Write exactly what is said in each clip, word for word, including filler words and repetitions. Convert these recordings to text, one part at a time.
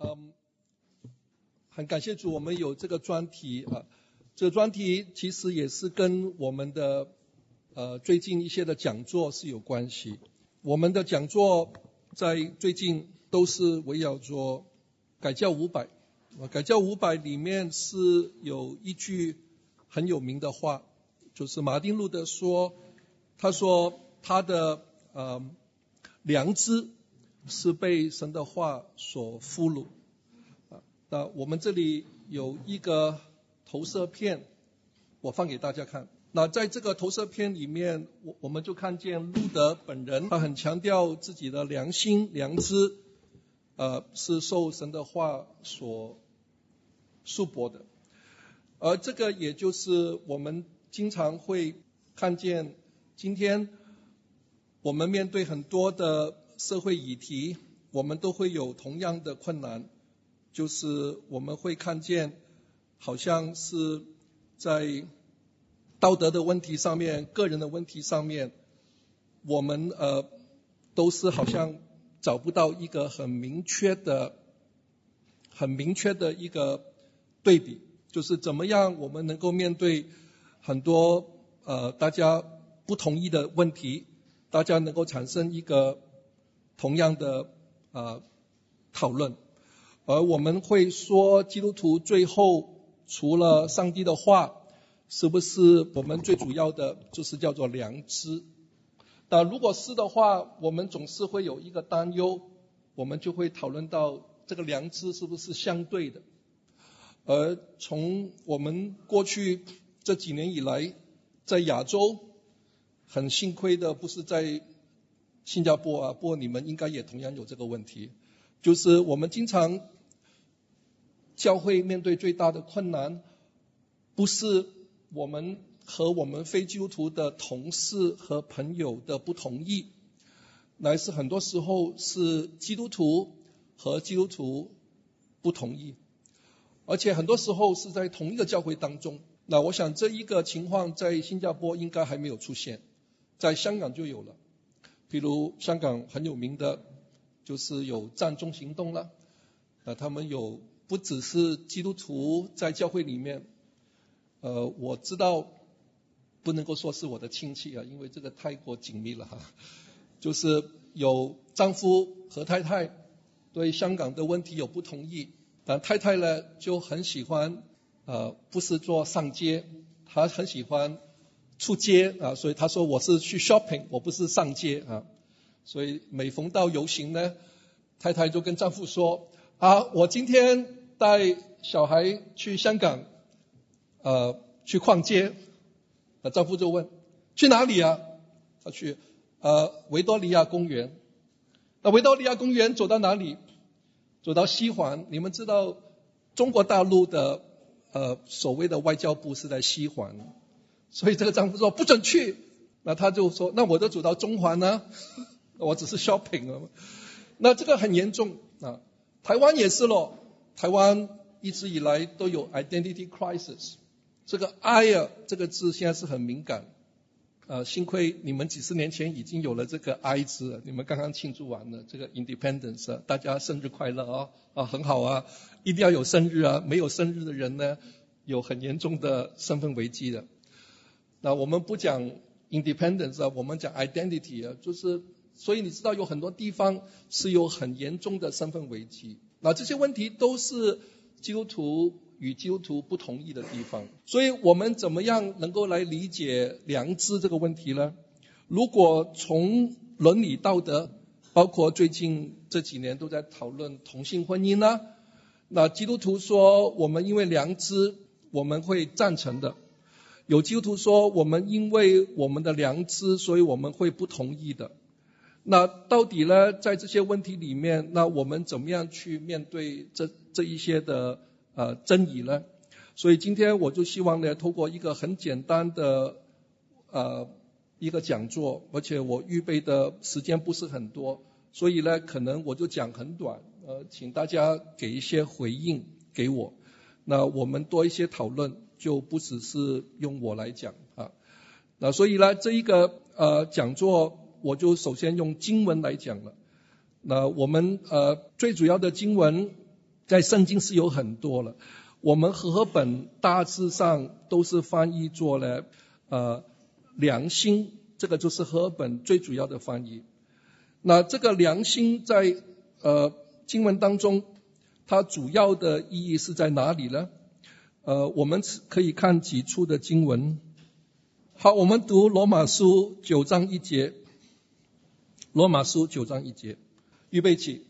嗯，很感谢主，我们有这个专题啊。这个专题其实也是跟我们的呃最近一些的讲座是有关系。我们的讲座在最近都是围绕着改教五百。改教五百里面是有一句很有名的话，就是马丁路德说，他说他的呃良知是被神的话所俘虏。那我们这里有一个投射片，我放给大家看。那在这个投射片里面，我我们就看见路德本人，他很强调自己的良心、良知，呃，是受神的话所束缚的。而这个也就是我们经常会看见，今天我们面对很多的社会议题，我们都会有同样的困难，就是我们会看见好像是在道德的问题上面、个人的问题上面，我们呃都是好像找不到一个很明确的、很明确的一个对比，就是怎么样我们能够面对很多呃大家不同意的问题，大家能够产生一个同样的呃讨论。而我们会说，基督徒最后除了上帝的话，是不是我们最主要的就是叫做良知？那如果是的话，我们总是会有一个担忧，我们就会讨论到这个良知是不是相对的。而从我们过去这几年以来，在亚洲很幸亏的不是在新加坡啊，不过你们应该也同样有这个问题，就是我们经常教会面对最大的困难，不是我们和我们非基督徒的同事和朋友的不同意，乃是很多时候是基督徒和基督徒不同意，而且很多时候是在同一个教会当中。那我想这一个情况在新加坡应该还没有出现，在香港就有了。比如香港很有名的就是有占中行动了，那他们有不只是基督徒在教会里面，呃，我知道不能够说是我的亲戚啊，因为这个太过紧密了哈。就是有丈夫和太太对香港的问题有不同意，但太太呢就很喜欢呃，不是做上街，她很喜欢出街啊，所以她说我是去 shopping， 我不是上街啊。所以每逢到游行呢，太太就跟丈夫说啊，我今天带小孩去香港呃，去逛街。那丈夫就问去哪里啊？他去呃维多利亚公园。那维多利亚公园走到哪里？走到西环。你们知道中国大陆的呃所谓的外交部是在西环，所以这个丈夫说不准去。那他就说那我就走到中环呢，我只是 shopping 了。那这个很严重啊。台湾也是咯，台湾一直以来都有 identity crisis。这个 I 啊这个字现在是很敏感，呃，幸亏你们几十年前已经有了这个 I 字了，你们刚刚庆祝完了这个 independence， 大家生日快乐啊，啊很好啊，一定要有生日啊，没有生日的人呢，有很严重的身份危机的。那我们不讲 independence 啊，我们讲 identity 啊，就是所以你知道有很多地方是有很严重的身份危机，那这些问题都是基督徒与基督徒不同意的地方。所以我们怎么样能够来理解良知这个问题呢？如果从伦理道德，包括最近这几年都在讨论同性婚姻呢，那基督徒说我们因为良知我们会赞成的，有基督徒说我们因为我们的良知所以我们会不同意的。那到底呢，在这些问题里面，那我们怎么样去面对这这一些的呃争议呢？所以今天我就希望呢，透过一个很简单的呃一个讲座，而且我预备的时间不是很多，所以呢可能我就讲很短，呃，请大家给一些回应给我。那我们多一些讨论，就不只是用我来讲啊。那所以呢，这一个呃讲座，我就首先用经文来讲了。那我们呃最主要的经文在圣经是有很多了。我们和合本大致上都是翻译作了呃良心，这个就是和合本最主要的翻译。那这个良心在呃经文当中，它主要的意义是在哪里呢？呃，我们可以看几处的经文。好，我们读罗马书九章一节。罗马书九章一节，预备起。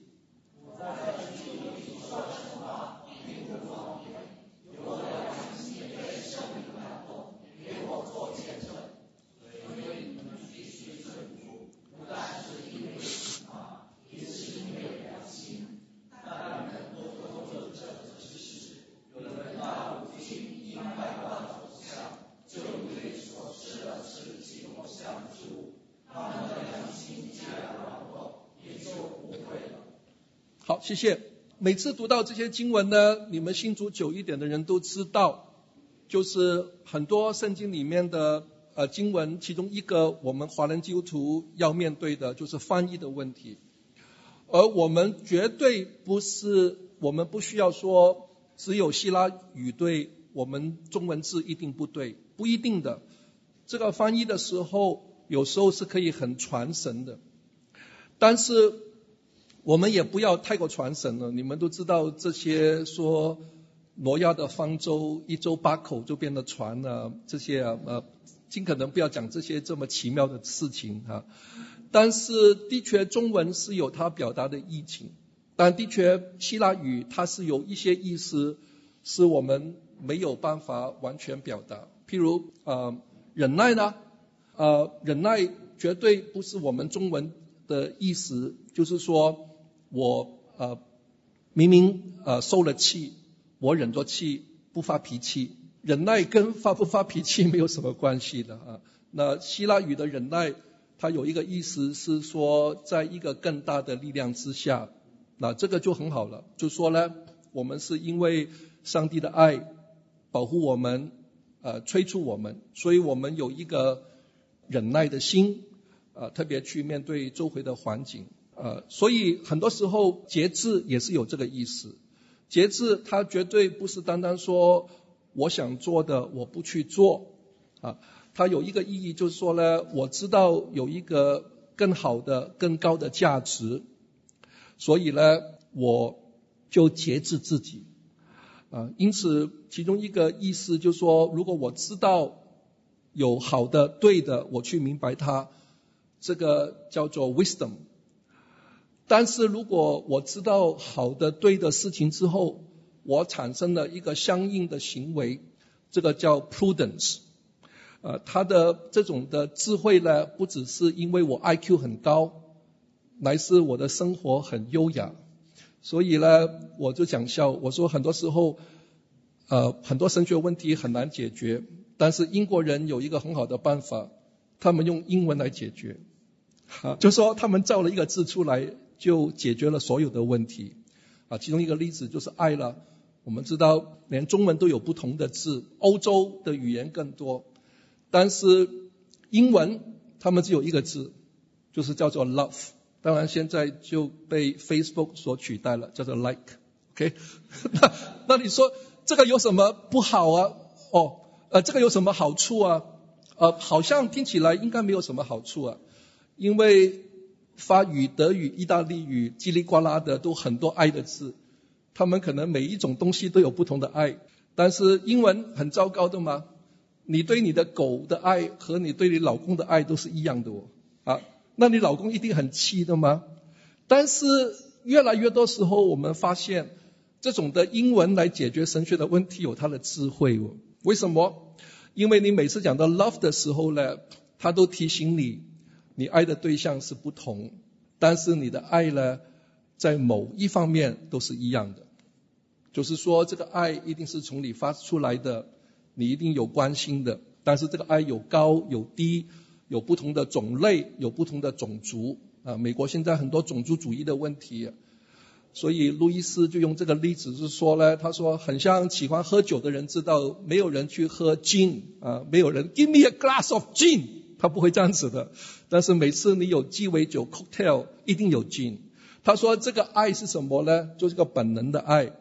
好，谢谢。每次读到这些经文呢，你们信主久一点的人都知道，就是很多圣经里面的呃经文，其中一个我们华人基督徒要面对的就是翻译的问题。而我们绝对不是，我们不需要说只有希腊语对，我们中文字一定不对，不一定的。这个翻译的时候，有时候是可以很传神的，但是我们也不要太过传神了。你们都知道这些说挪亚的方舟一舟八口就变了船啊，这些啊呃，尽可能不要讲这些这么奇妙的事情啊。但是的确中文是有它表达的意境，但的确希腊语它是有一些意思是我们没有办法完全表达。譬如呃忍耐呢，呃忍耐绝对不是我们中文的意思，就是说我呃明明呃受了气，我忍着气不发脾气。忍耐跟发不发脾气没有什么关系的啊。那希腊语的忍耐，它有一个意思是说，在一个更大的力量之下，那这个就很好了。就说呢，我们是因为上帝的爱保护我们，呃催促我们，所以我们有一个忍耐的心，呃特别去面对周围的环境。呃，所以很多时候节制也是有这个意思。节制它绝对不是单单说我想做的我不去做啊，它有一个意义，就是说呢，我知道有一个更好的更高的价值，所以呢我就节制自己啊。因此其中一个意思就是说，如果我知道有好的对的，我去明白它，这个叫做 wisdom。但是如果我知道好的对的事情之后，我产生了一个相应的行为，这个叫 prudence。呃，他的这种的智慧呢，不只是因为我 I Q 很高，乃是我的生活很优雅。所以呢，我就讲笑，我说很多时候，呃，很多神学问题很难解决，但是英国人有一个很好的办法，他们用英文来解决。啊，就说他们造了一个字出来，就解决了所有的问题。啊，其中一个例子就是爱了。我们知道连中文都有不同的字，欧洲的语言更多，但是英文他们只有一个字，就是叫做 love。 当然现在就被 Facebook 所取代了，叫做 like。 OK， 那那你说这个有什么不好啊？哦，呃，这个有什么好处啊？呃，好像听起来应该没有什么好处啊，因为法语、德语、意大利语叽里呱啦的都很多爱的字，他们可能每一种东西都有不同的爱。但是英文很糟糕的吗？你对你的狗的爱和你对你老公的爱都是一样的哦。啊，那你老公一定很气的吗？但是越来越多时候我们发现，这种的英文来解决神学的问题有它的智慧哦。为什么？因为你每次讲到 love 的时候呢，他都提醒你，你爱的对象是不同，但是你的爱呢，在某一方面都是一样的。就是说这个爱一定是从你发出来的，你一定有关心的，但是这个爱有高有低，有不同的种类，有不同的种族啊。美国现在很多种族主义的问题，所以路易斯就用这个例子是说呢，他说很像喜欢喝酒的人知道没有人去喝 gin 啊，没有人 give me a glass of gin， 他不会这样子的。但是每次你有鸡尾酒 cocktail 一定有 gin。他说这个爱是什么呢？就是个本能的爱，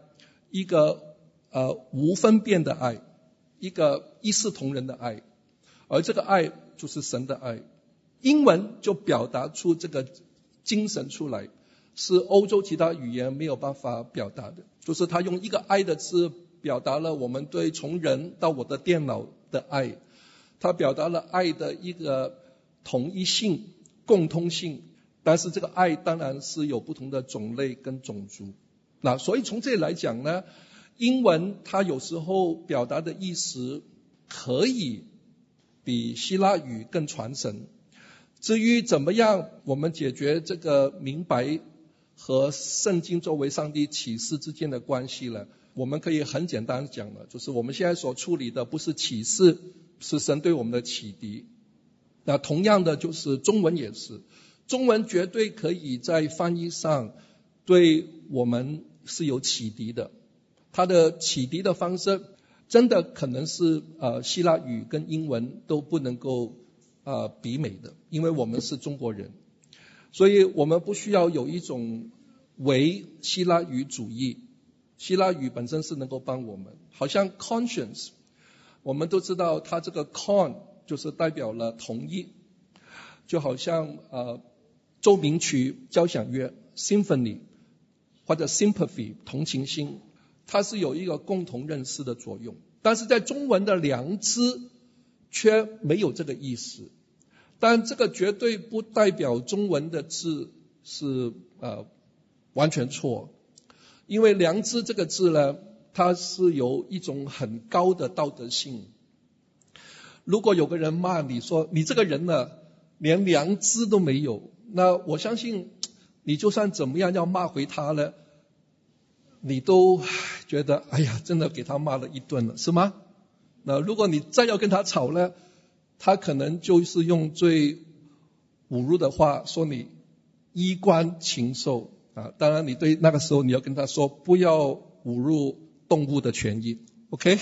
一个呃无分辨的爱，一个一视同仁的爱，而这个爱就是神的爱。英文就表达出这个精神出来，是欧洲其他语言没有办法表达的，就是他用一个爱的字表达了我们对从人到我的电脑的爱，他表达了爱的一个统一性、共通性，但是这个爱当然是有不同的种类跟种族。那所以从这里来讲呢，英文它有时候表达的意思可以比希腊语更传神。至于怎么样我们解决这个明白和圣经作为上帝启示之间的关系呢，我们可以很简单讲了，就是我们现在所处理的不是启示，是神对我们的启迪。那同样的就是中文也是，中文绝对可以在翻译上对我们是有启迪的，它的启迪的方式真的可能是呃希腊语跟英文都不能够呃比美的，因为我们是中国人，所以我们不需要有一种唯希腊语主义，希腊语本身是能够帮我们。好像 conscience， 我们都知道它这个 con 就是代表了同意，就好像呃奏鸣曲交响乐 symphony 或者 sympathy 同情心，它是有一个共同认识的作用。但是在中文的良知却没有这个意思，但这个绝对不代表中文的字是呃完全错，因为良知这个字呢，它是有一种很高的道德性。如果有个人骂你说你这个人呢连良知都没有，那我相信你就算怎么样要骂回他呢，你都觉得哎呀真的给他骂了一顿了，是吗？那如果你再要跟他吵呢，他可能就是用最侮辱的话说你衣冠禽兽啊！当然你对那个时候你要跟他说不要侮辱动物的权益 ，OK？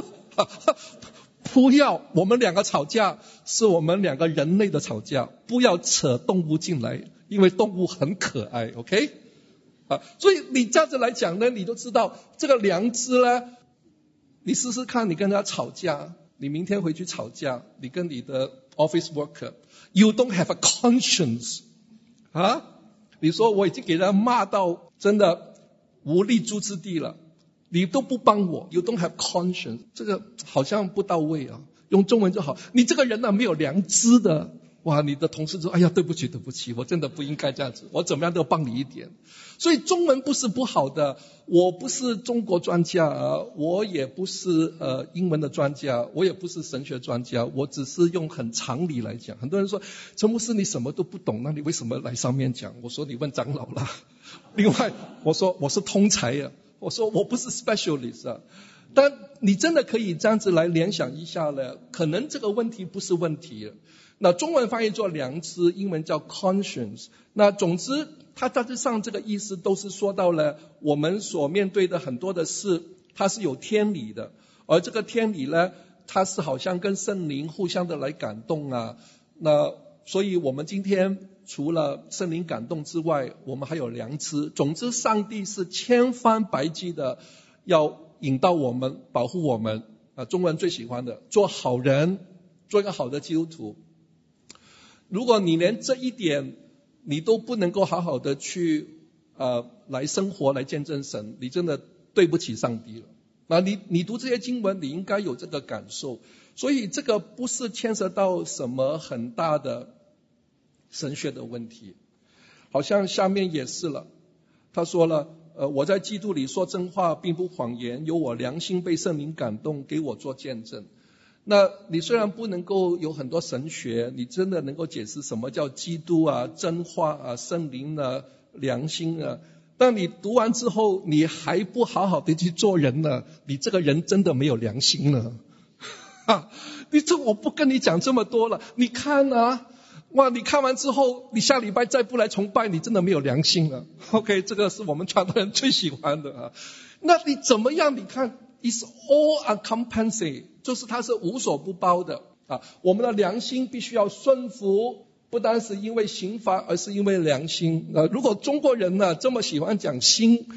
不要，我们两个吵架是我们两个人类的吵架，不要扯动物进来，因为动物很可爱 ，OK？ 啊，所以你这样子来讲呢，你都知道这个良知呢，你试试看，你跟他吵架，你明天回去吵架，你跟你的 office worker， you don't have a conscience 啊？你说我已经给他骂到真的无立足之地了，你都不帮我 ，you don't have conscience， 这个好像不到位啊。用中文就好，你这个人呢没有良知的，哇，你的同事说，哎呀，对不起，对不起，我真的不应该这样子，我怎么样都帮你一点。所以中文不是不好的，我不是中国专家啊，我也不是呃英文的专家，我也不是神学专家，我只是用很常理来讲。很多人说，陈牧师你什么都不懂，那你为什么来上面讲？我说你问长老啦。另外，我说我是通才啊，我说我不是 specialist 啊。但你真的可以这样子来联想一下呢，可能这个问题不是问题了。那中文翻译作良知，英文叫 conscience。那总之，它大致上这个意思都是说到了我们所面对的很多的事，它是有天理的，而这个天理呢，它是好像跟圣灵互相的来感动啊。那所以我们今天除了圣灵感动之外，我们还有良知。总之，上帝是千方百计的要引导我们，保护我们啊。中文最喜欢的，做好人，做一个好的基督徒。如果你连这一点你都不能够好好的去呃来生活来见证神，你真的对不起上帝了。那你你读这些经文，你应该有这个感受。所以这个不是牵涉到什么很大的神学的问题。好像下面也是了，他说了呃，我在基督里说真话并不谎言，有我良心被圣灵感动，给我做见证。那你虽然不能够有很多神学，你真的能够解释什么叫基督啊、真话啊、圣灵啊、良心啊，但你读完之后你还不好好的去做人呢，你这个人真的没有良心了。哈，你这我不跟你讲这么多了，你看啊，哇，你看完之后你下礼拜再不来崇拜，你真的没有良心了。 OK， 这个是我们传道人最喜欢的啊。那你怎么样？你看 is all encompassing， 就是它是无所不包的啊。我们的良心必须要顺服，不单是因为刑罚，而是因为良心啊。如果中国人呢这么喜欢讲心，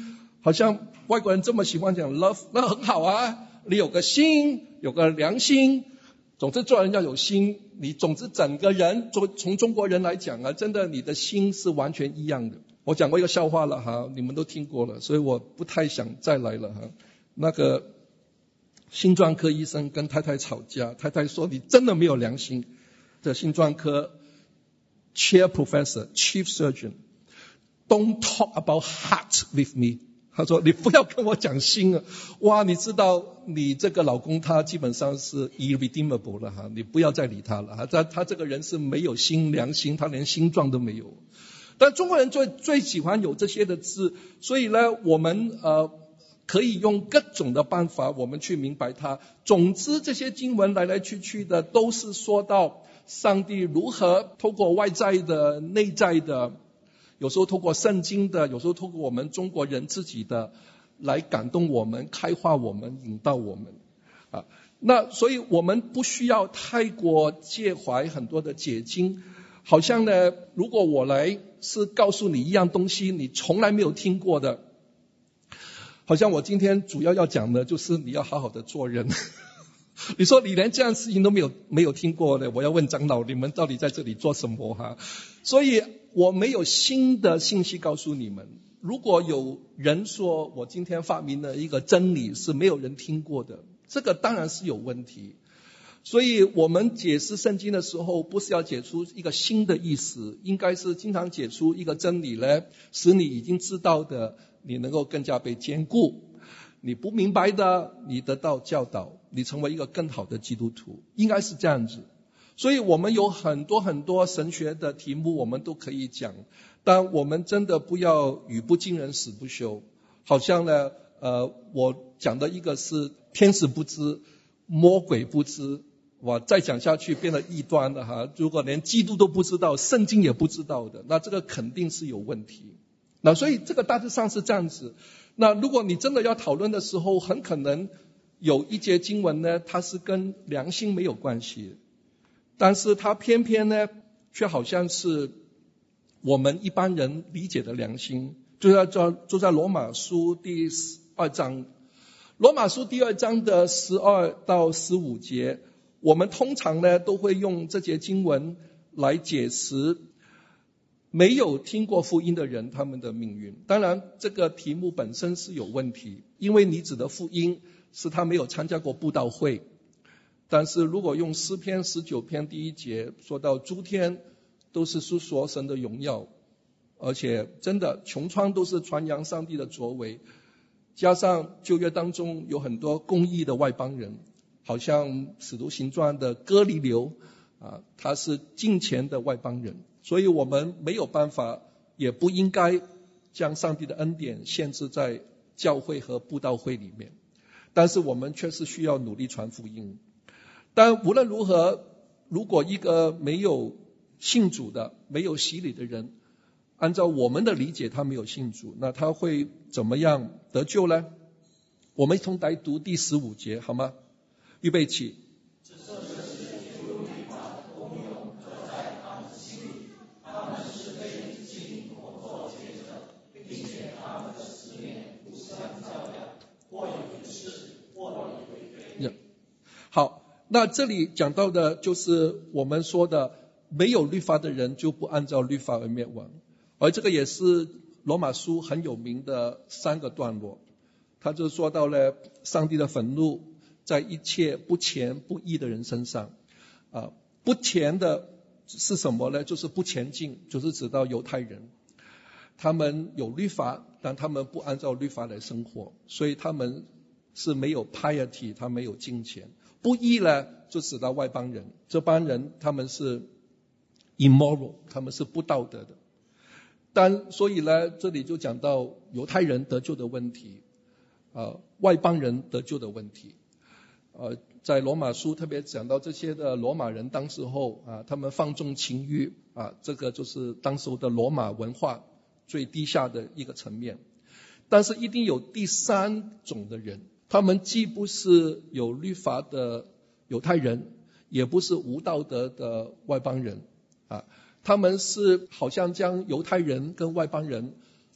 好像外国人这么喜欢讲 love， 那很好啊，你有个心，有个良心，总之做人要有心，你总之整个人，从中国人来讲啊，真的你的心是完全一样的。我讲过一个笑话了哈，你们都听过了，所以我不太想再来了哈。那个心脏科医生跟太太吵架，太太说你真的没有良心。这心脏科 chair professor chief surgeon don't talk about heart with me。他说你不要跟我讲心啊，哇，你知道你这个老公他基本上是 irredeemable 了哈，你不要再理他了哈，他他这个人是没有心良心，他连心脏都没有。但中国人最最喜欢有这些的字，所以呢，我们呃可以用各种的办法，我们去明白它。总之，这些经文来来去去的，都是说到上帝如何透过外在的、内在的。有时候透过圣经的，有时候透过我们中国人自己的来感动我们、开化我们、引导我们啊。那所以我们不需要太过介怀很多的解经，好像呢，如果我来是告诉你一样东西你从来没有听过的，好像我今天主要要讲的就是你要好好的做人。你说你连这样事情都没有没有听过的，我要问长老你们到底在这里做什么哈？所以我没有新的信息告诉你们。如果有人说我今天发明了一个真理是没有人听过的，这个当然是有问题。所以我们解释圣经的时候，不是要解出一个新的意思，应该是经常解出一个真理呢，使你已经知道的你能够更加被坚固，你不明白的你得到教导，你成为一个更好的基督徒，应该是这样子。所以我们有很多很多神学的题目我们都可以讲，但我们真的不要语不惊人死不休。好像呢呃，我讲的一个是天使不知魔鬼不知，哇，再讲下去变得异端了哈。如果连基督都不知道，圣经也不知道的，那这个肯定是有问题。那所以这个大致上是这样子。那如果你真的要讨论的时候，很可能有一节经文呢，它是跟良心没有关系，但是它偏偏呢却好像是我们一般人理解的良心，就在就在罗马书第二章。罗马书第二章的十二到十五节，我们通常呢都会用这节经文来解释没有听过福音的人他们的命运。当然这个题目本身是有问题，因为你指的福音是他没有参加过布道会。但是如果用诗篇十九篇第一节说到诸天都是述说神的荣耀，而且真的穹苍都是传扬上帝的作为，加上旧约当中有很多公义的外邦人，好像使徒行传的哥尼流啊，他是敬虔的外邦人，所以我们没有办法也不应该将上帝的恩典限制在教会和布道会里面，但是我们确实需要努力传福音。但无论如何，如果一个没有信主的、没有洗礼的人，按照我们的理解他没有信主，那他会怎么样得救呢？我们一同来读第十五节好吗？预备起。好，那这里讲到的就是我们说的没有律法的人就不按照律法而灭亡，而这个也是罗马书很有名的三个段落。他就说到了上帝的愤怒在一切不虔不义的人身上啊，不虔的是什么呢？就是不前进，就是指到犹太人，他们有律法，但他们不按照律法来生活，所以他们是没有 piety， 他没有敬虔。不义呢，就指到外邦人，这帮人他们是 immoral， 他们是不道德的。但所以呢，这里就讲到犹太人得救的问题，呃，外邦人得救的问题。呃，在罗马书特别讲到这些的罗马人当时候啊，他们放纵情欲啊，这个就是当时的罗马文化最低下的一个层面。但是一定有第三种的人，他们既不是有律法的犹太人，也不是无道德的外邦人啊，他们是好像将犹太人跟外邦人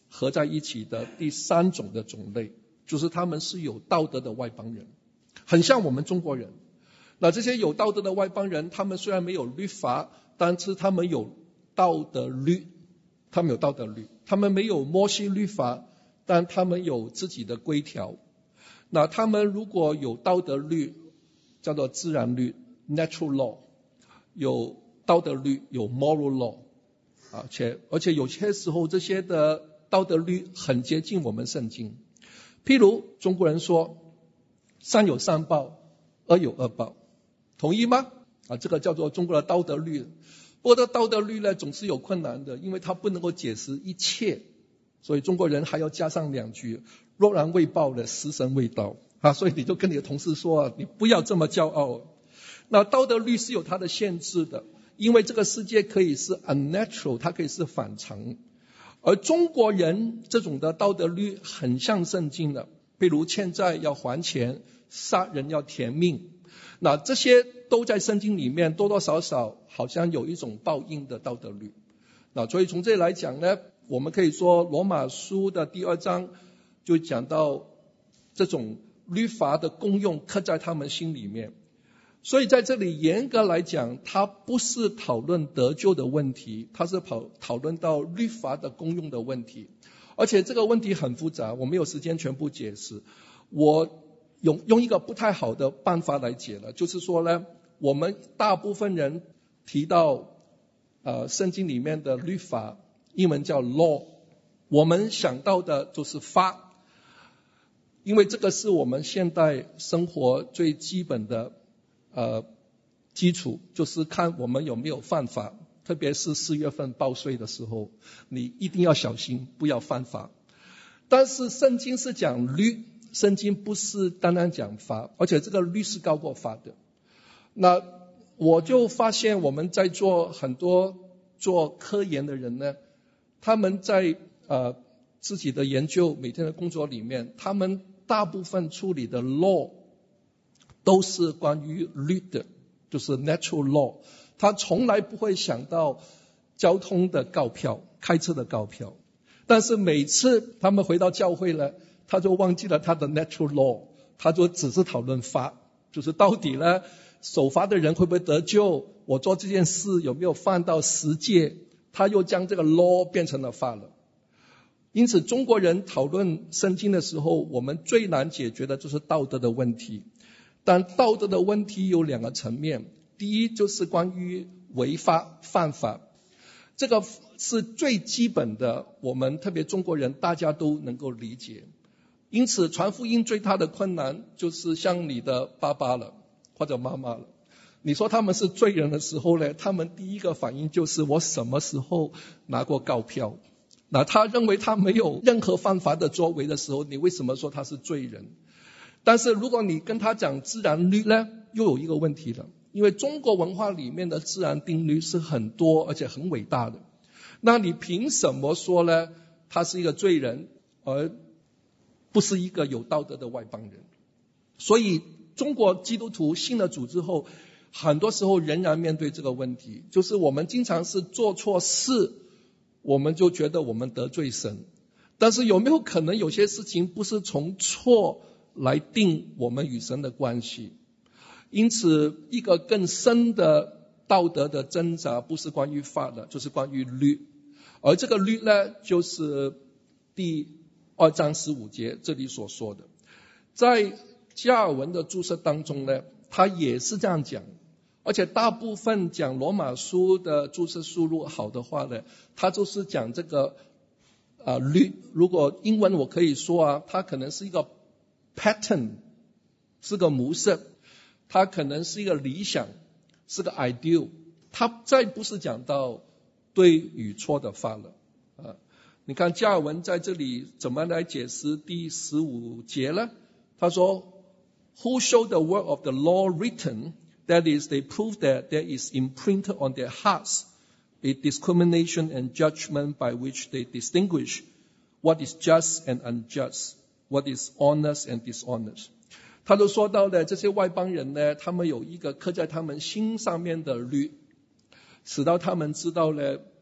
合在一起的第三种的种类，就是他们是有道德的外邦人，很像我们中国人。那这些有道德的外邦人，他们虽然没有律法，但是他们有道德律，他们有道德律，他们没有摩西律法，但他们有自己的规条。那他们如果有道德律，叫做自然律 natural law， 有道德律，有 moral law， 而且而且有些时候这些的道德律很接近我们圣经。譬如中国人说善有善报，恶有恶报，同意吗？啊，这个叫做中国的道德律。不过这道德律呢总是有困难的，因为它不能够解释一切，所以中国人还要加上两句，若然未报的，时辰未到啊。所以你就跟你的同事说啊，你不要这么骄傲。那道德律是有它的限制的，因为这个世界可以是 unnatural， 它可以是反常。而中国人这种的道德律很像圣经的，比如欠债要还钱，杀人要填命，那这些都在圣经里面多多少少好像有一种报应的道德律。那所以从这里来讲呢，我们可以说罗马书的第二章就讲到这种律法的功用刻在他们心里面。所以在这里严格来讲，它不是讨论得救的问题，它是讨讨论到律法的功用的问题。而且这个问题很复杂，我没有时间全部解释。我用用一个不太好的办法来解了，就是说呢，我们大部分人提到呃圣经里面的律法，英文叫 law， 我们想到的就是法，因为这个是我们现代生活最基本的呃，基础，就是看我们有没有犯法，特别是四月份报税的时候，你一定要小心，不要犯法。但是圣经是讲律，圣经不是单单讲法，而且这个律是高过法的。那我就发现我们在做很多做科研的人呢，他们在呃自己的研究每天的工作里面，他们大部分处理的 law都是关于律的，就是 natural law， 他从来不会想到交通的告票，开车的告票。但是每次他们回到教会了，他就忘记了他的 natural law， 他就只是讨论法，就是到底呢守法的人会不会得救，我做这件事有没有犯到十戒，他又将这个 law 变成了法了。因此中国人讨论圣经的时候，我们最难解决的就是道德的问题。但道德的问题有两个层面，第一就是关于违法犯法，这个是最基本的，我们特别中国人大家都能够理解。因此传福音最大的困难就是像你的爸爸了或者妈妈了，你说他们是罪人的时候呢，他们第一个反应就是我什么时候拿过告票。那他认为他没有任何犯法的作为的时候，你为什么说他是罪人？但是如果你跟他讲自然律呢，又有一个问题了，因为中国文化里面的自然定律是很多而且很伟大的，那你凭什么说呢他是一个罪人，而不是一个有道德的外邦人？所以中国基督徒信了主之后，很多时候仍然面对这个问题，就是我们经常是做错事，我们就觉得我们得罪神。但是有没有可能有些事情不是从错来定我们与神的关系？因此一个更深的道德的挣扎不是关于法的，就是关于律。而这个律呢，就是第二章十五节这里所说的。在加尔文的注释当中呢，他也是这样讲，而且大部分讲罗马书的注释输入好的话呢，他就是讲这个啊律。如果英文我可以说啊，它可能是一个pattern， 是个模式，它可能是一个理想，是个 ideal， 它再不是讲到对与错的法了啊。你看加尔文在这里怎么来解释第十五节呢？他说 Who show the word of the law written, that is, they prove that there is imprinted on their hearts a discrimination and judgment by which they distinguish what is just and unjust, what is honest and dishonest。 他就说到的这些外邦人呢，他们有一个刻在他们心上面的律，使到他们知道呢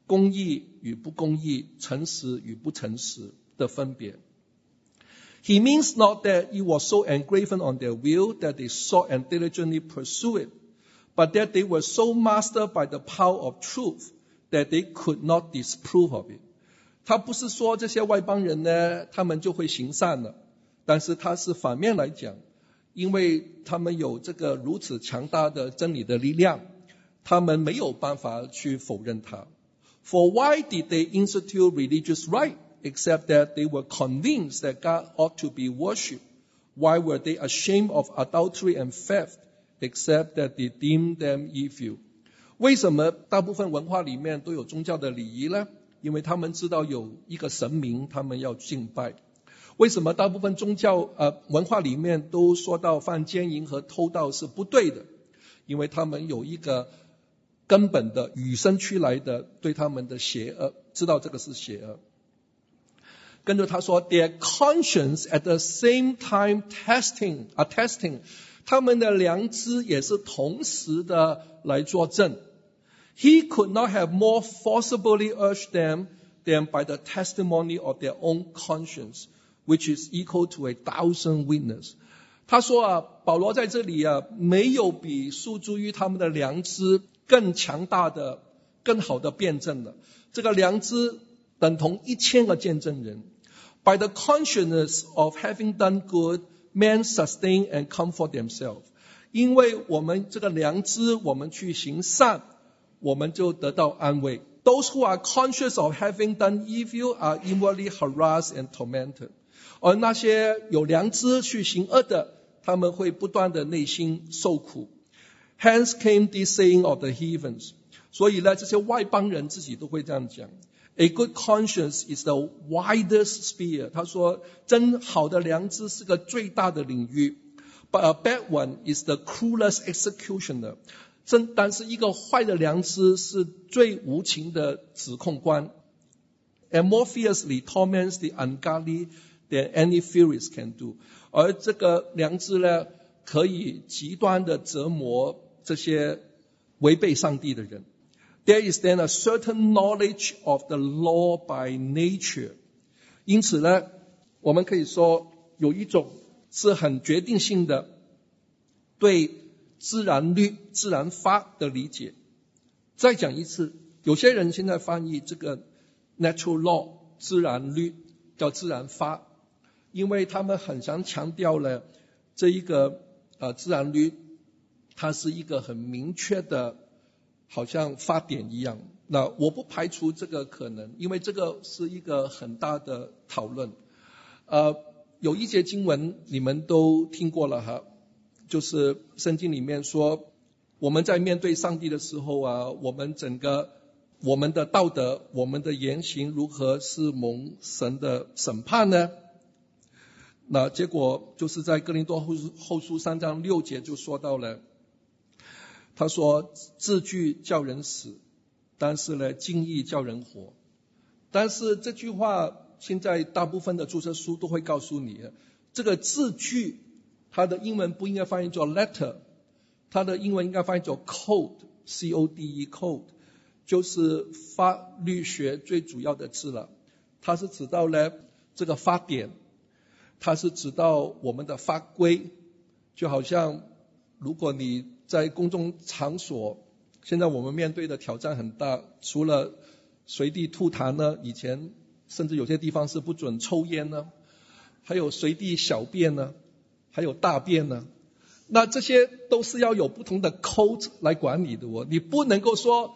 公义与不公义，诚实与不诚实的分别。He means not that it was so engraven on their will that they sought and diligently pursued it, but that they were so mastered by the power of truth that they could not disprove of it. 他不是说这些外邦人呢，他们就会行善了，但是他是反面来讲，因为他们有这个如此强大的真理的力量，他们没有办法去否认它。For why did they institute religious rite, except that they were convinced that God ought to be worshipped? Why were they ashamed of adultery and theft, except that they deemed them evil? 为什么大部分文化里面都有宗教的礼仪呢？因为他们知道有一个神明，他们要敬拜。为什么大部分宗教呃文化里面都说到犯奸淫和偷盗是不对的？因为他们有一个根本的与生俱来的对他们的邪恶，知道这个是邪恶。跟着他说 their conscience at the same time testing, attesting, 他们的良知也是同时的来作证。He could not have more forcibly urged them than by the testimony of their own conscience, which is equal to a thousand witnesses. 他说啊，保罗在这里啊，没有比诉诸于他们的良知更强大的、更好的辩证了。这个良知等同一千个见证人。By the consciousness of having done good, men sustain and comfort themselves. 因为我们这个良知，我们去行善，我们就得到安慰。Those who are conscious of having done evil are inwardly harassed and tormented. 而那些有良知去行恶的，他们会不断的内心受苦。Hence came this saying of the heathens. 所以呢，这些外邦人自己都会这样讲。A good conscience is the widest sphere. 他说，真好的良知是个最大的领域。But a bad one is the cruelest executioner. 真，但是一个坏的良知是最无情的指控官。And more fiercely torments the ungodly than any furies can do. 而这个良知呢，可以极端的折磨这些违背上帝的人。There is then a certain knowledge of the law by nature. 因此呢，我们可以说有一种是很决定性的对自然律、自然法的理解。再讲一次，有些人现在翻译这个 natural law 自然律叫自然法，因为他们很想强调了这一个呃自然律，它是一个很明确的，好像法典一样。那我不排除这个可能，因为这个是一个很大的讨论。呃，有一节经文你们都听过了哈，就是圣经里面说，我们在面对上帝的时候啊，我们整个我们的道德、我们的言行如何是蒙神的审判呢？那结果就是在哥林多后书后书三章六节就说到了，他说字句叫人死，但是呢经义叫人活。但是这句话现在大部分的注册书都会告诉你，这个字句它的英文不应该翻译作 letter， 它的英文应该翻译作 code, C O D E, code， 就是法律学最主要的字了。它是指到呢这个法典，它是指到我们的法规，就好像如果你在公众场所，现在我们面对的挑战很大，除了随地吐痰呢，以前甚至有些地方是不准抽烟呢，还有随地小便呢，还有大便呢，那这些都是要有不同的 code 来管理的哦。你不能够说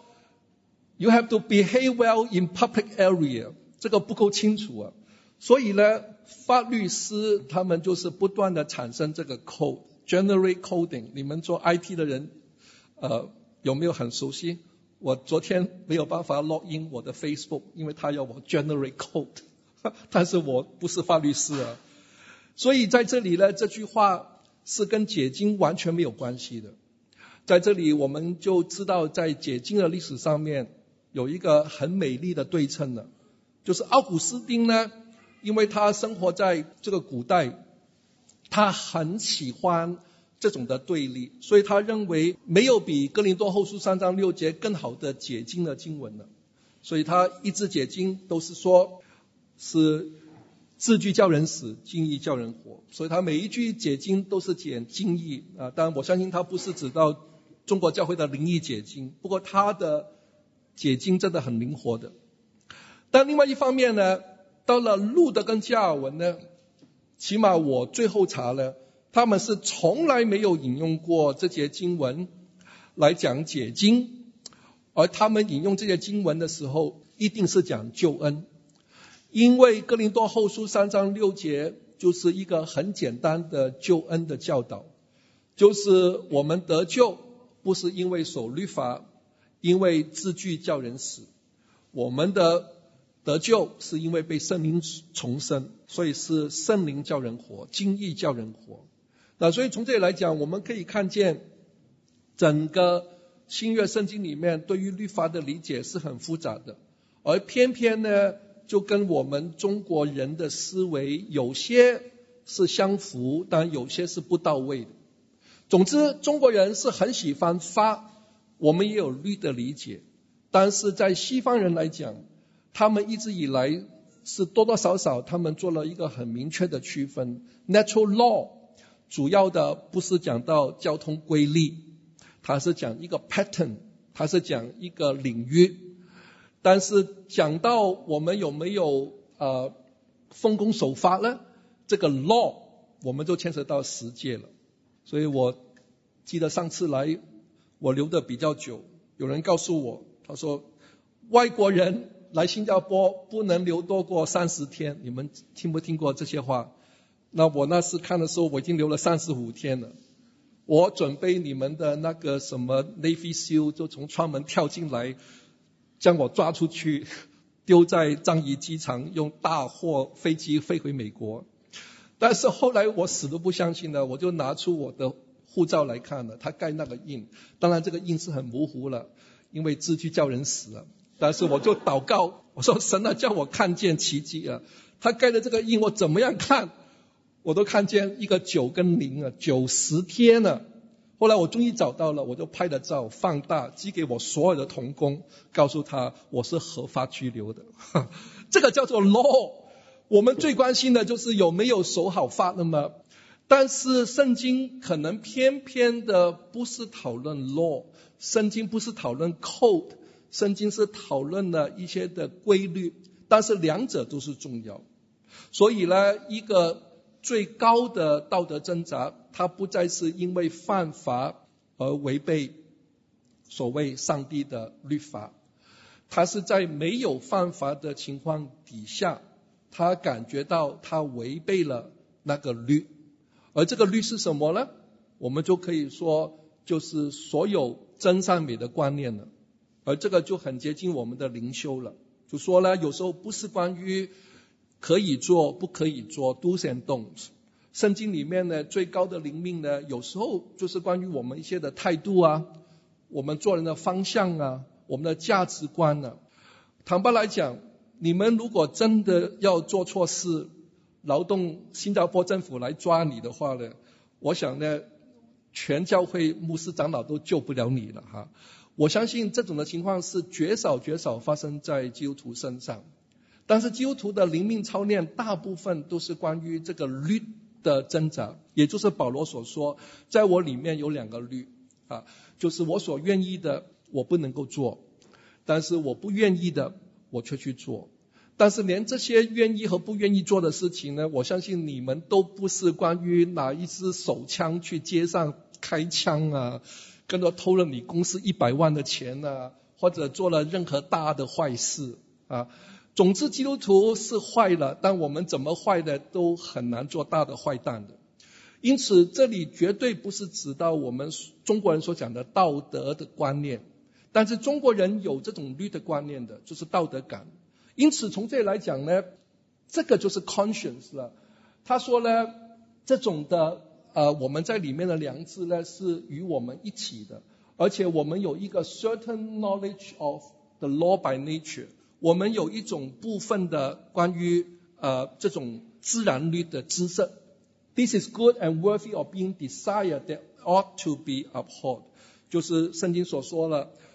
you have to behave well in public area， 这个不够清楚啊。所以呢，法律师他们就是不断的产生这个 code， generate coding。你们做 I T 的人，呃，有没有很熟悉？我昨天没有办法 log in 我的 Facebook， 因为他要我 generate code， 但是我不是法律师啊。所以在这里呢，这句话是跟解经完全没有关系的。在这里我们就知道，在解经的历史上面有一个很美丽的对称了，就是奥古斯丁呢，因为他生活在这个古代，他很喜欢这种的对立，所以他认为没有比哥林多后书三章六节更好的解经的经文了。 所以他一直解经都是说是字句叫人死，经义叫人活，所以他每一句解经都是解经义啊。当然我相信他不是指到中国教会的灵义解经，不过他的解经真的很灵活的。但另外一方面呢，到了路德跟加尔文呢，起码我最后查了，他们是从来没有引用过这节经文来讲解经，而他们引用这些经文的时候一定是讲救恩。因为哥林多后书三章六节就是一个很简单的救恩的教导，就是我们得救不是因为守律法，因为字句叫人死，我们的得救是因为被圣灵重生，所以是圣灵叫人活，经义叫人活。那所以从这里来讲，我们可以看见整个新约圣经里面对于律法的理解是很复杂的，而偏偏呢就跟我们中国人的思维有些是相符，但有些是不到位的。总之中国人是很喜欢法，我们也有律的理解，但是在西方人来讲，他们一直以来是多多少少他们做了一个很明确的区分。 Natural law 主要的不是讲到交通规律，它是讲一个 pattern， 它是讲一个领域。但是讲到我们有没有呃奉公守法呢，这个 law 我们就牵扯到十诫了。所以我记得上次来我留的比较久，有人告诉我，他说外国人来新加坡不能留多过三十天，你们听不听过这些话？那我那时看的时候我已经留了三十五天了，我准备你们的那个什么 Navy SEAL 就从窗门跳进来将我抓出去，丢在樟宜机场，用大货飞机飞回美国。但是后来我死都不相信了，我就拿出我的护照来看了，他盖那个印，当然这个印是很模糊了，因为字句叫人死了。但是我就祷告，我说神啊，叫我看见奇迹啊！他盖的这个印我怎么样看，我都看见一个九跟零啊，九十天了。后来我终于找到了，我就拍了照放大寄给我所有的同工，告诉他我是合法居留的。这个叫做 law。 我们最关心的就是有没有守好法的嘛。但是圣经可能偏偏的不是讨论 law， 圣经不是讨论 code， 圣经是讨论了一些的规律，但是两者都是重要。所以呢，一个最高的道德挣扎，它不再是因为犯法而违背所谓上帝的律法，他是在没有犯法的情况底下，他感觉到他违背了那个律。而这个律是什么呢？我们就可以说就是所有真善美的观念了。而这个就很接近我们的灵修了，就说呢，有时候不是关于可以做不可以做 do's and don'ts， 圣经里面呢最高的灵命呢，有时候就是关于我们一些的态度啊，我们做人的方向啊，我们的价值观啊。坦白来讲，你们如果真的要做错事，劳动新加坡政府来抓你的话呢，我想呢全教会牧师长老都救不了你了哈。我相信这种的情况是绝少绝少发生在基督徒身上，但是基督徒的灵命操练大部分都是关于这个律的挣扎，也就是保罗所说，在我里面有两个律啊，就是我所愿意的我不能够做，但是我不愿意的我却去做。但是连这些愿意和不愿意做的事情呢，我相信你们都不是关于拿一支手枪去街上开枪啊，跟着偷了你公司一百万的钱啊，或者做了任何大的坏事啊。总之基督徒是坏了，但我们怎么坏的都很难做大的坏蛋的。因此这里绝对不是指到我们中国人所讲的道德的观念，但是中国人有这种律的观念的，就是道德感。因此从这里来讲呢，这个就是 conscience 了。他说呢，这种的呃我们在里面的良知呢是与我们一起的，而且我们有一个 certain knowledge of the law by nature， 我们有一种部分的关于呃这种自然律的知识。 This is good and worthy of being desired that ought to be upheld， 就是圣经所说了，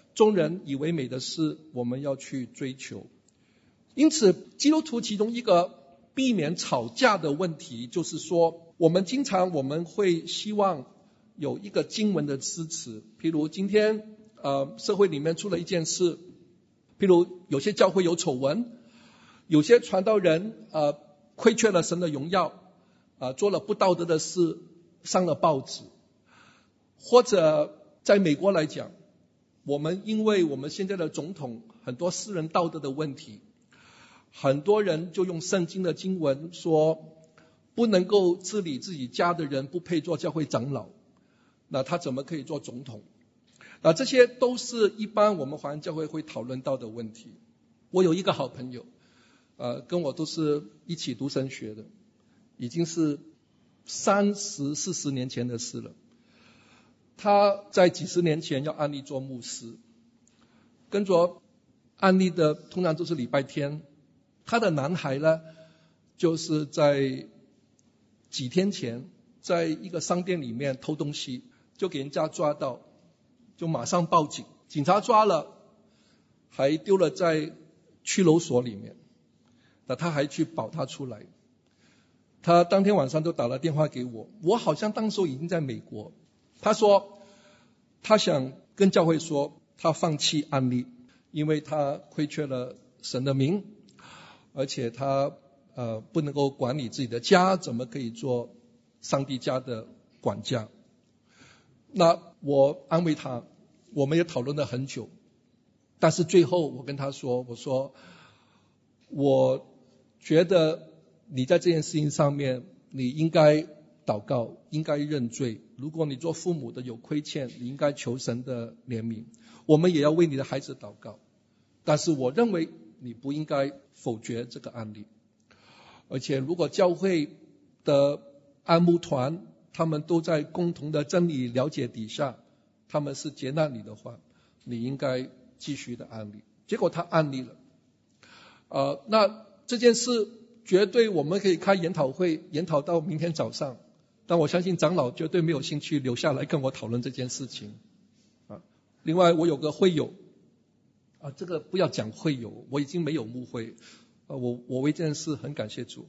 众人以为美的事，我们要去追求。因此，基督徒其中一个避免吵架的问题，就是说，我们经常我们会希望有一个经文的支持。譬如今天呃社会里面出了一件事，譬如有些教会有丑闻，有些传道人呃亏缺了神的荣耀，呃做了不道德的事，上了报纸。或者在美国来讲，我们因为我们现在的总统很多私人道德的问题，很多人就用圣经的经文说，不能够治理自己家的人不配做教会长老，那他怎么可以做总统？那这些都是一般我们华人教会会讨论到的问题。我有一个好朋友，呃，跟我都是一起读神学的，已经是三十四十年前的事了。他在几十年前要安利做牧师，跟着安利的通常都是礼拜天。他的男孩呢，就是在几天前在一个商店里面偷东西，就给人家抓到，就马上报警，警察抓了，还丢了在拘留所里面。那他还去保他出来。他当天晚上就打了电话给我，我好像当时已经在美国。他说他想跟教会说他放弃安利，因为他亏缺了神的名，而且他呃不能够管理自己的家，怎么可以做上帝家的管家？那我安慰他，我们也讨论了很久，但是最后我跟他说，我说我觉得你在这件事情上面你应该祷告，应该认罪。如果你做父母的有亏欠，你应该求神的怜悯。我们也要为你的孩子祷告，但是我认为你不应该否决这个案例。而且如果教会的安牧团他们都在共同的真理了解底下，他们是接纳你的话，你应该继续的安利。结果他安利了。呃，那这件事绝对我们可以开研讨会，研讨到明天早上，但我相信长老绝对没有兴趣留下来跟我讨论这件事情。啊，另外我有个会友，啊，这个不要讲会友，我已经没有牧会，啊，我我为这件事很感谢主，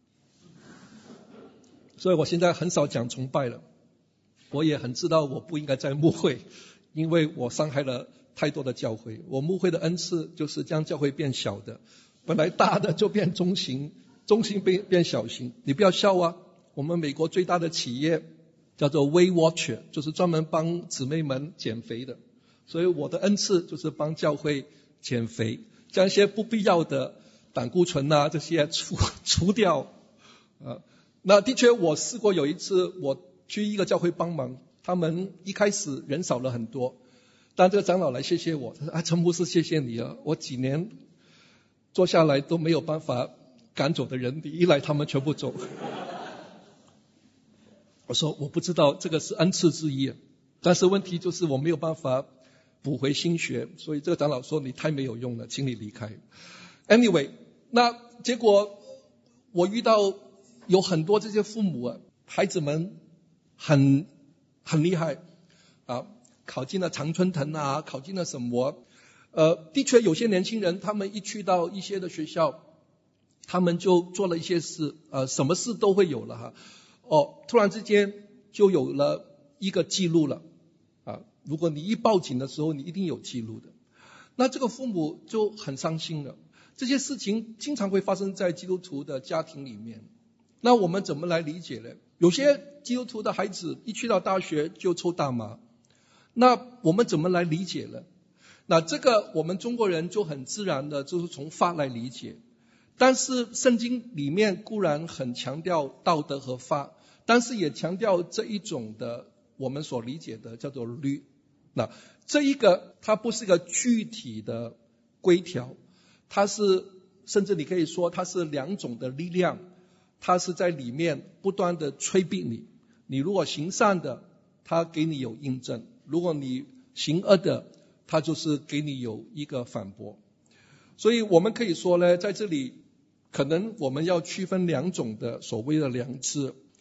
所以我现在很少讲崇拜了。我也很知道我不应该在牧会，因为我伤害了太多的教会。我牧会的恩赐就是将教会变小的，本来大的就变中型，中型变变小型。你不要笑啊，我们美国最大的企业叫做 Weight Watcher， 就是专门帮姊妹们减肥的。所以我的恩赐就是帮教会减肥，将一些不必要的胆固醇啊这些除除掉。呃，那的确我试过有一次我去一个教会帮忙，他们一开始人少了很多，但这个长老来谢谢我，他说啊，陈牧师谢谢你啊，我几年坐下来都没有办法赶走的人，你一来他们全部走。我说我不知道这个是恩赐之一，但是问题就是我没有办法补回心血，所以这个长老说你太没有用了，请你离开。Anyway， 那结果我遇到有很多这些父母啊，孩子们很很厉害啊，考进了常春藤啊，考进了什么？呃，的确有些年轻人，他们一去到一些的学校，他们就做了一些事，呃，什么事都会有了哈。哦，突然之间就有了一个记录了啊！如果你一报警的时候，你一定有记录的。那这个父母就很伤心了。这些事情经常会发生在基督徒的家庭里面。那我们怎么来理解呢？有些基督徒的孩子一去到大学就抽大麻，那我们怎么来理解呢？那这个我们中国人就很自然的就是从法来理解，但是圣经里面固然很强调道德和法，但是也强调这一种的我们所理解的叫做律。那这一个它不是一个具体的规条，它是甚至你可以说它是两种的力量，它是在里面不断的催逼你。你如果行善的，它给你有印证；如果你行恶的，它就是给你有一个反驳。所以我们可以说呢，在这里可能我们要区分两种的所谓的良知。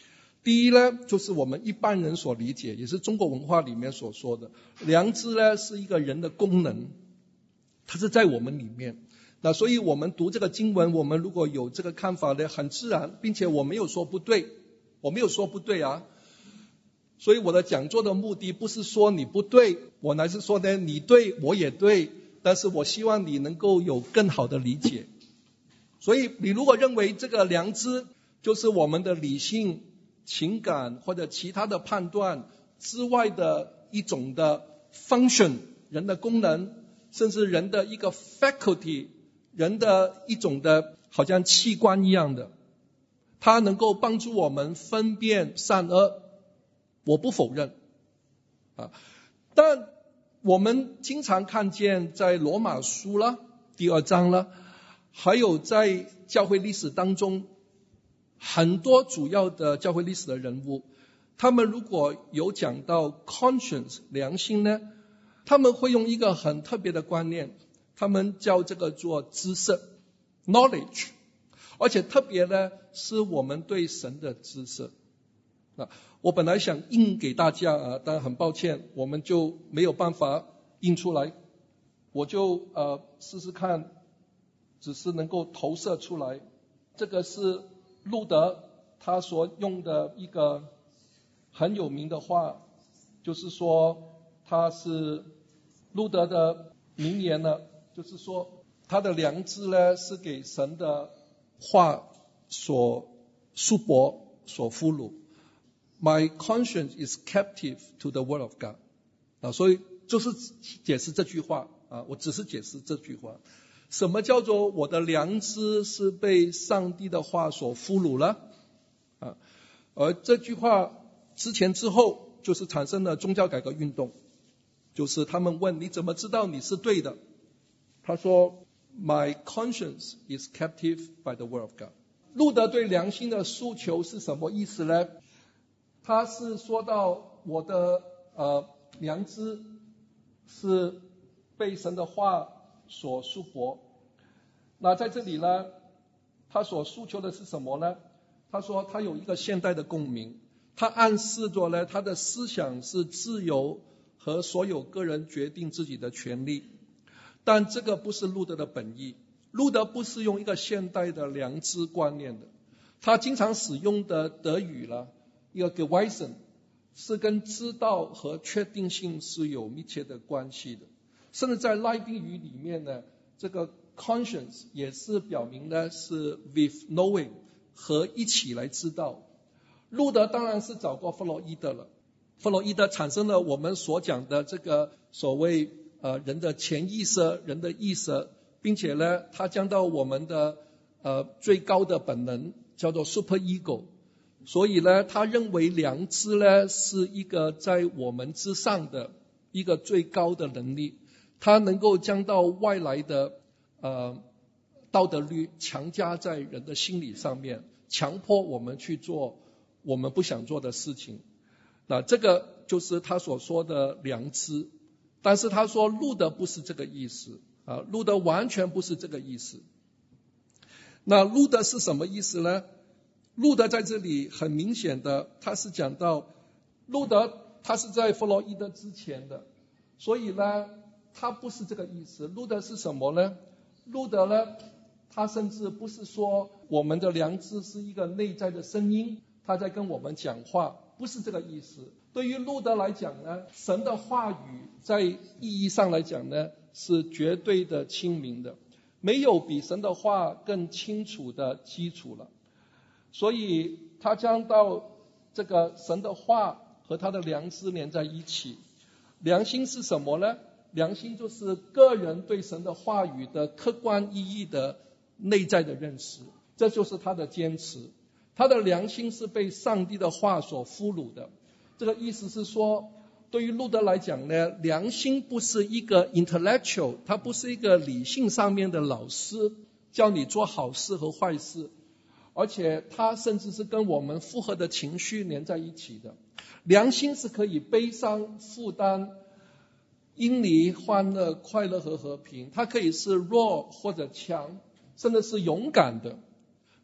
第一呢，就是我们一般人所理解，也是中国文化里面所说的，良知呢是一个人的功能，它是在我们里面。那所以我们读这个经文，我们如果有这个看法呢，很自然，并且我没有说不对，我没有说不对啊。所以我的讲座的目的不是说你不对，我乃是说呢，你对我也对，但是我希望你能够有更好的理解。所以你如果认为这个良知就是我们的理性、情感或者其他的判断之外的一种的 function， 人的功能，甚至人的一个 faculty， 人的一种的好像器官一样的，它能够帮助我们分辨善恶，我不否认啊。但我们经常看见在罗马书啦第二章啦，还有在教会历史当中很多主要的教会历史的人物，他们如果有讲到 conscience 良心呢，他们会用一个很特别的观念，他们叫这个做知识 knowledge， 而且特别呢是我们对神的知识。那我本来想印给大家啊，但很抱歉，我们就没有办法印出来，我就呃试试看，只是能够投射出来。这个是路德他所用的一个很有名的话，就是说他是路德的名言呢，就是说他的良知呢是给神的话所束缚、所俘虏。My conscience is captive to the word of God。啊，所以就是解释这句话啊，我只是解释这句话。什么叫做我的良知是被上帝的话所俘虏了？啊，而这句话之前之后就是产生了宗教改革运动，就是他们问你怎么知道你是对的？他说 My conscience is captive by the word of God。路德对良心的诉求是什么意思呢？他是说到我的呃良知是被神的话所束缚。那在这里呢，他所诉求的是什么呢？他说他有一个现代的共鸣，他暗示着呢，他的思想是自由和所有个人决定自己的权利。但这个不是路德的本意，路德不是用一个现代的良知观念的，他经常使用的德语了，一个 Gewissen 是跟知道和确定性是有密切的关系的。甚至在拉丁语里面呢，这个 conscience 也是表明呢是 with knowing 和一起来知道。路德当然是找过弗洛伊德了，弗洛伊德产生了我们所讲的这个所谓呃人的潜意识、人的意识，并且呢他讲到我们的呃最高的本能叫做 super ego。所以呢，他认为良知呢是一个在我们之上的一个最高的能力，它能够将到外来的呃道德律强加在人的心理上面，强迫我们去做我们不想做的事情。那这个就是他所说的良知。但是他说路德不是这个意思啊，路德完全不是这个意思。那路德是什么意思呢？路德在这里很明显的，他是讲到路德他是在弗洛伊德之前的，所以呢他不是这个意思。路德是什么呢？路德呢他甚至不是说我们的良知是一个内在的声音，他在跟我们讲话，不是这个意思。对于路德来讲呢，神的话语在意义上来讲呢是绝对的清明的，没有比神的话更清楚的基础了。所以他将到这个神的话和他的良知连在一起。良心是什么呢？良心就是个人对神的话语的客观意义的内在的认识，这就是他的坚持。他的良心是被上帝的话所俘虏的。这个意思是说，对于路德来讲呢，良心不是一个 intellectual， 它不是一个理性上面的老师教你做好事和坏事，而且它甚至是跟我们复合的情绪连在一起的。良心是可以悲伤、负担、因离、欢乐、快乐和和平，它可以是弱或者强，甚至是勇敢的。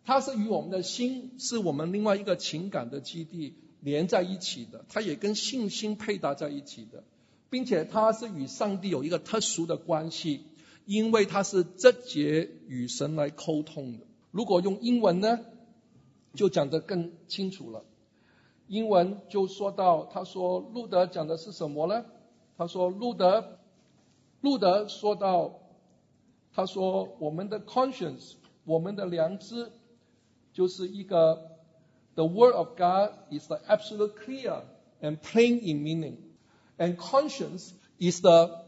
它是与我们的心，是我们另外一个情感的基地连在一起的，它也跟信心配搭在一起的，并且它是与上帝有一个特殊的关系，因为它是直接与神来沟通的。如果用英文呢，就讲得更清楚了。英文就说到，他说路德讲的是什么呢？他说路德路德说到，他说我们的 conscience， 我们的良知就是一个 the word of God is the absolute clear and plain in meaning, and conscience is the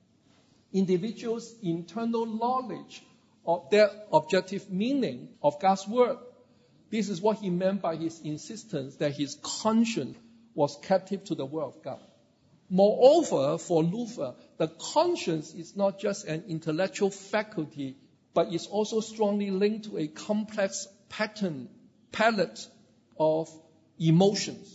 individual's internal knowledge of their objective meaning of God's word. This is what he meant by his insistence that his conscience was captive to the word of God. Moreover, for Luther, the conscience is not just an intellectual faculty, but is also strongly linked to a complex pattern, palette of emotions.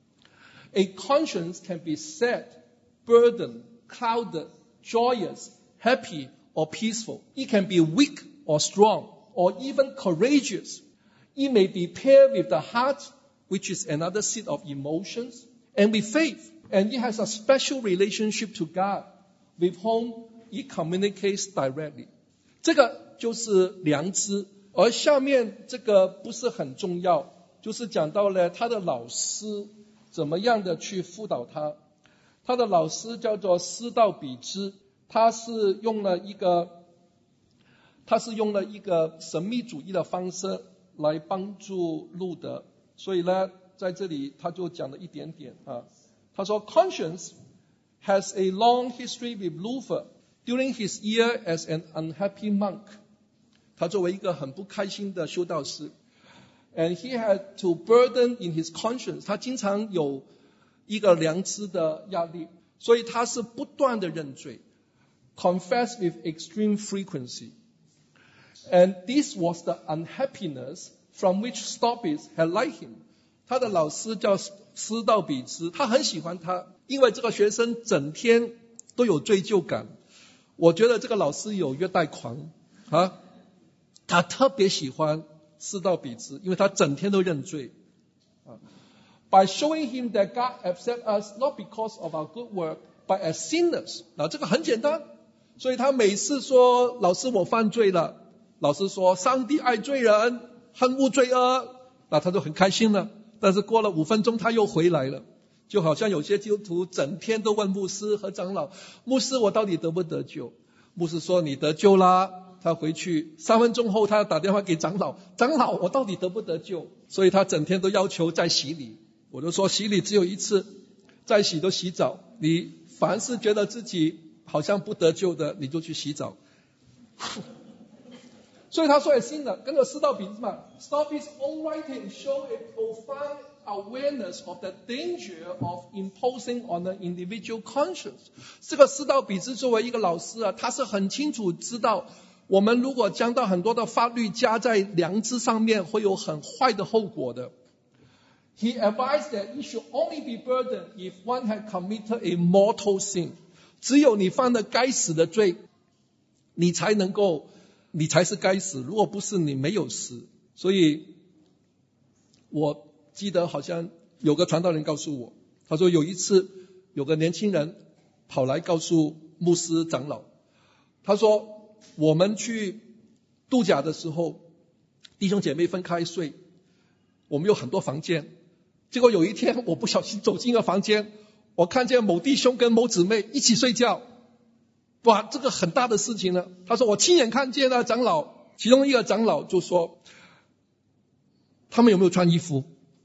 A conscience can be sad, burdened, clouded, joyous, happy, or peaceful. It can be weak or strong, or even courageous. It may be paired with the heart, which is another seat of emotions, and with faith. And it has a special relationship to God, with whom it communicates directly. 这个就是良知。而下面这个不是很重要，就是讲到了他的老师怎么样的去辅导他。他的老师叫做施道比兹，他是用了一个他是用了一个神秘主义的方式来帮助路德，所以呢，在这里他就讲了一点点啊。他说 ，Conscience has a long history with Luther during his year as an unhappy monk. 他作为一个很不开心的修道士 ，and he had to burden in his conscience. 他经常有一个良知的压力，所以他是不断的认罪 ，confess with extreme frequency. And this was the unhappiness from which Stoppis had liked him. 他的老师叫施道比兹，他很喜欢他，因为这个学生整天都有罪疚感。我觉得这个老师有虐待狂啊，他特别喜欢施道比兹，因为他整天都认罪。啊 By showing him that God accepts us not because of our good work, but as sinners. 那这个很简单，所以他每次说老师我犯罪了，老师说上帝爱罪人，恨恶罪恶，那他就很开心了。但是过了五分钟他又回来了，就好像有些基督徒整天都问牧师和长老，牧师我到底得不得救？牧师说你得救啦。他回去三分钟后他打电话给长老，长老我到底得不得救？所以他整天都要求再洗礼。我就说洗礼只有一次，再洗都洗澡，你凡是觉得自己好像不得救的，你就去洗澡。所以他说也信了，跟着施道比兹嘛 ，Stoppis' own writing show a profound awareness of the danger of imposing on the individual conscience. 这个施道比兹作为一个老师啊，他是很清楚知道，我们如果将到很多的法律加在良知上面，会有很坏的后果的。He advised that it should only be burdened if one had committed a mortal sin. 只有你犯了该死的罪，你才能够，你才是该死。如果不是，你没有死。所以，我记得好像有个传道人告诉我，他说有一次有个年轻人跑来告诉牧师长老，他说我们去度假的时候，弟兄姐妹分开睡，我们有很多房间。结果有一天我不小心走进一个房间，我看见某弟兄跟某姊妹一起睡觉，哇，这个很大的事情了。他说我亲眼看见了长老，其中一个长老就说他们有没有穿衣服？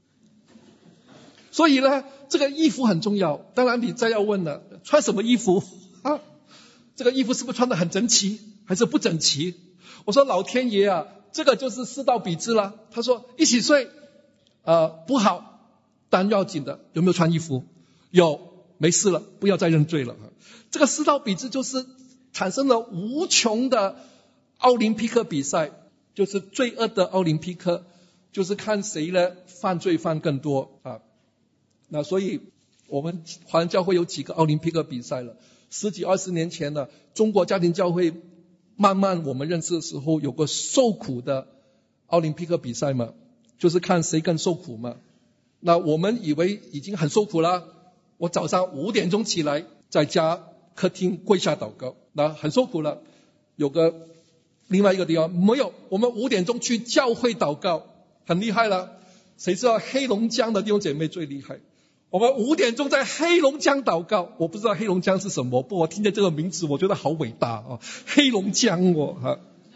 所以呢，这个衣服很重要。当然你再要问了，穿什么衣服啊？这个衣服是不是穿得很整齐还是不整齐？我说老天爷啊，这个就是施道比兹了。他说一起睡呃不好，但要紧的有没有穿衣服？有，没事了，不要再认罪了。这个施道比兹就是产生了无穷的奥林匹克比赛，就是罪恶的奥林匹克，就是看谁呢犯罪犯更多啊。那所以我们华人教会有几个奥林匹克比赛了。十几二十年前呢，中国家庭教会慢慢我们认识的时候，有个受苦的奥林匹克比赛嘛，就是看谁更受苦嘛。那我们以为已经很受苦了，我早上五点钟起来，在家客厅跪下祷告，那很受苦了。有个另外一个地方没有，我们五点钟去教会祷告，很厉害了。谁知道黑龙江的弟兄姐妹最厉害？我们五点钟在黑龙江祷告，我不知道黑龙江是什么，不过我听见这个名字，我觉得好伟大啊！黑龙江哦哈。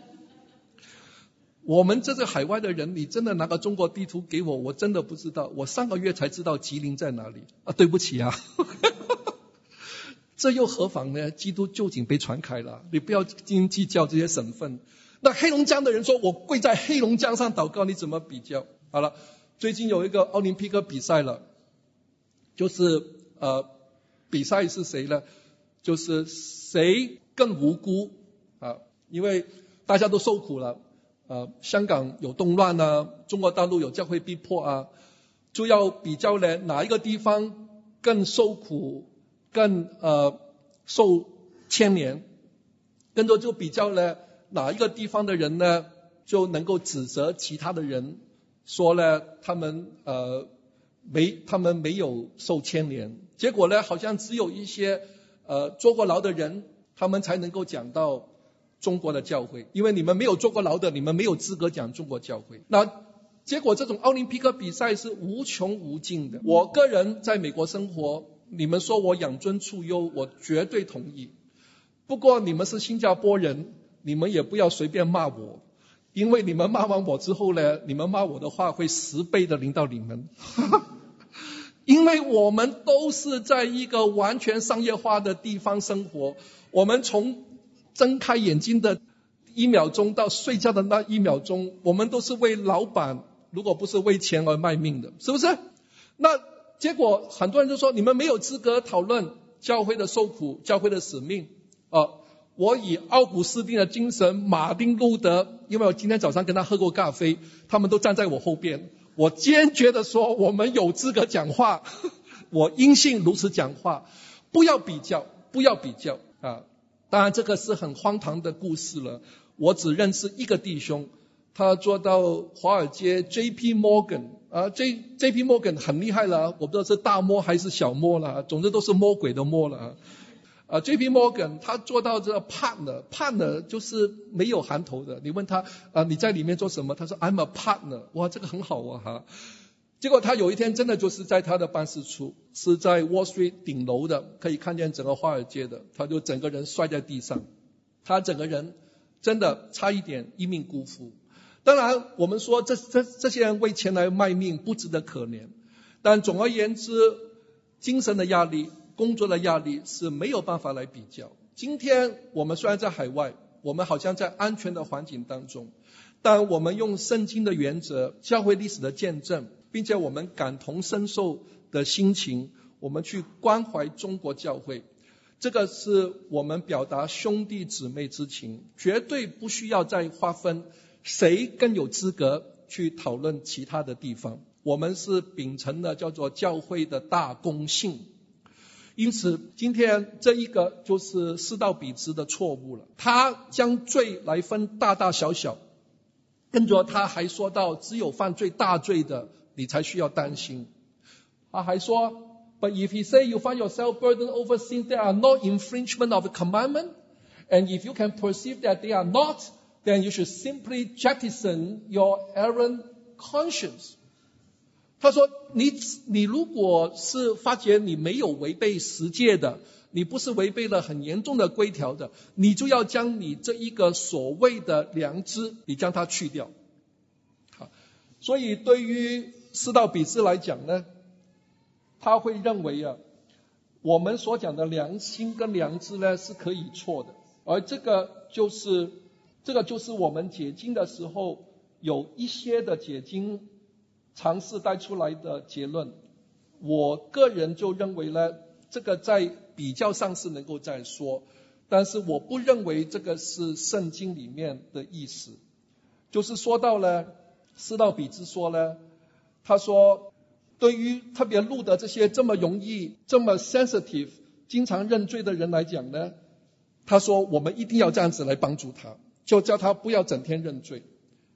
我们这是海外的人，你真的拿个中国地图给我，我真的不知道。我上个月才知道吉林在哪里啊！对不起啊，这又何妨呢？基督究竟被传开了，你不要斤斤计较这些省份。那黑龙江的人说我跪在黑龙江上祷告，你怎么比较？好了，最近有一个奥林匹克比赛了，就是呃，比赛是谁呢？就是谁更无辜啊？因为大家都受苦了。呃，香港有动乱啊，中国大陆有教会逼迫啊，就要比较呢，哪一个地方更受苦，更呃受牵连，更多就比较呢，哪一个地方的人呢就能够指责其他的人，说呢他们呃没他们没有受牵连，结果呢好像只有一些呃坐过牢的人，他们才能够讲到中国的教会，因为你们没有坐过牢的，你们没有资格讲中国教会。那结果这种奥林匹克比赛是无穷无尽的。我个人在美国生活，你们说我养尊处优，我绝对同意。不过你们是新加坡人，你们也不要随便骂我，因为你们骂完我之后呢，你们骂我的话会十倍的临到你们。因为我们都是在一个完全商业化的地方生活，我们从睁开眼睛的一秒钟到睡觉的那一秒钟，我们都是为老板，如果不是为钱而卖命的，是不是？那结果很多人就说你们没有资格讨论教会的受苦，教会的使命。呃，我以奥古斯丁的精神，马丁路德，因为我今天早上跟他喝过咖啡，他们都站在我后边，我坚决的说我们有资格讲话，我因信如此讲话，不要比较，不要比较啊！当然这个是很荒唐的故事了，我只认识一个弟兄，他做到华尔街 J P Morgan 啊 J JP Morgan 很厉害了，我不知道是大摩还是小摩了，总之都是魔鬼的魔了啊。J P Morgan 他做到这 partner partner 就是没有含头的，你问他啊你在里面做什么，他说 I'm a partner， 哇这个很好啊哈。结果他有一天真的就是在他的办事处，是在 Wall Street 顶楼的，可以看见整个华尔街的，他就整个人摔在地上，他整个人真的差一点一命辜负。当然我们说这这这些人为钱来卖命不值得可怜，但总而言之，精神的压力，工作的压力是没有办法来比较。今天我们虽然在海外，我们好像在安全的环境当中，但我们用圣经的原则，教会历史的见证，并且我们感同身受的心情，我们去关怀中国教会，这个是我们表达兄弟姊妹之情，绝对不需要再划分谁更有资格去讨论其他的地方。我们是秉承了叫做教会的大公信。因此今天这一个就是施道比兹的错误了，他将罪来分大大小小，跟着他还说到只有犯罪大罪的你才需要担心。他还说 But if you say you find yourself burdened over sins that are not infringement of the commandment, and if you can perceive that they are not, then you should simply jettison your errant conscience. 他说你你如果是发觉你没有违背十诫的，你不是违背了很严重的规条的，你就要将你这一个所谓的良知，你将它去掉。好，所以对于施道比兹来讲呢，他会认为啊，我们所讲的良心跟良知呢是可以错的，而这个就是这个就是我们解经的时候有一些的解经尝试带出来的结论。我个人就认为呢，这个在比较上是能够再说，但是我不认为这个是圣经里面的意思。就是说到了施道比兹说呢，他说对于特别路德这些这么容易这么 sensitive 经常认罪的人来讲呢，他说我们一定要这样子来帮助他，就叫他不要整天认罪。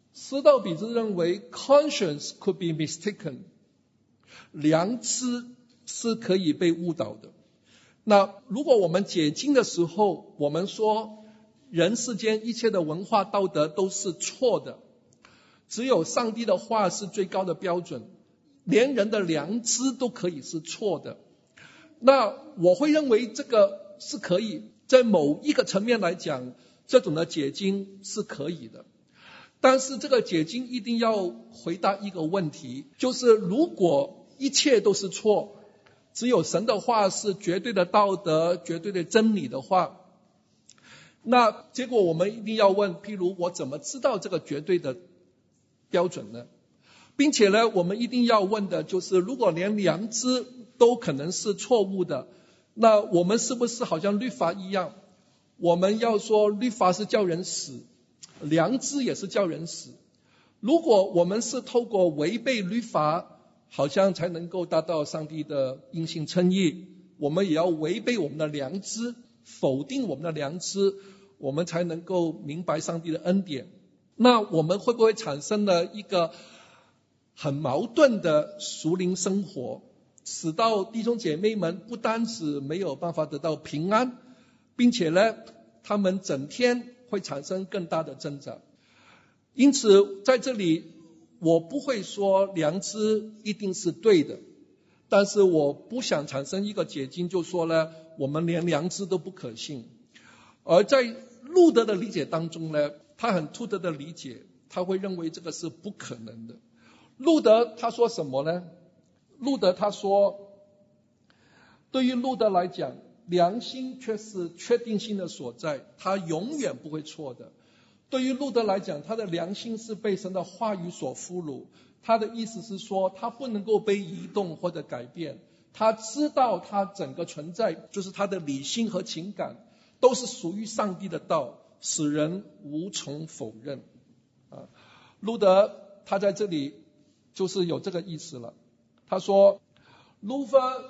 斯道比兹认为 conscience could be mistaken， 良知是可以被误导的。那如果我们解经的时候，我们说人世间一切的文化道德都是错的，只有上帝的话是最高的标准，连人的良知都可以是错的，那我会认为这个是可以，在某一个层面来讲，这种的解经是可以的。但是这个解经一定要回答一个问题，就是如果一切都是错，只有神的话是绝对的道德、绝对的真理的话，那结果我们一定要问，譬如我怎么知道这个绝对的标准呢？并且呢，我们一定要问的就是，如果连良知都可能是错误的，那我们是不是好像律法一样，我们要说律法是叫人死，良知也是叫人死。如果我们是透过违背律法，好像才能够达到上帝的因信称义，我们也要违背我们的良知，否定我们的良知，我们才能够明白上帝的恩典。那我们会不会产生了一个很矛盾的属灵生活，使到弟兄姐妹们不单止没有办法得到平安，并且呢，他们整天会产生更大的挣扎。因此在这里我不会说良知一定是对的，但是我不想产生一个解经就说呢，我们连良知都不可信。而在路德的理解当中呢，他很突得的理解，他会认为这个是不可能的。路德他说什么呢？路德他说，对于路德来讲，良心却是确定性的所在，他永远不会错的。对于路德来讲，他的良心是被神的话语所俘虏，他的意思是说，他不能够被移动或者改变，他知道他整个存在，就是他的理性和情感都是属于上帝的道，使人无从否认。啊，路德他在这里就是有这个意思了。他说 Luther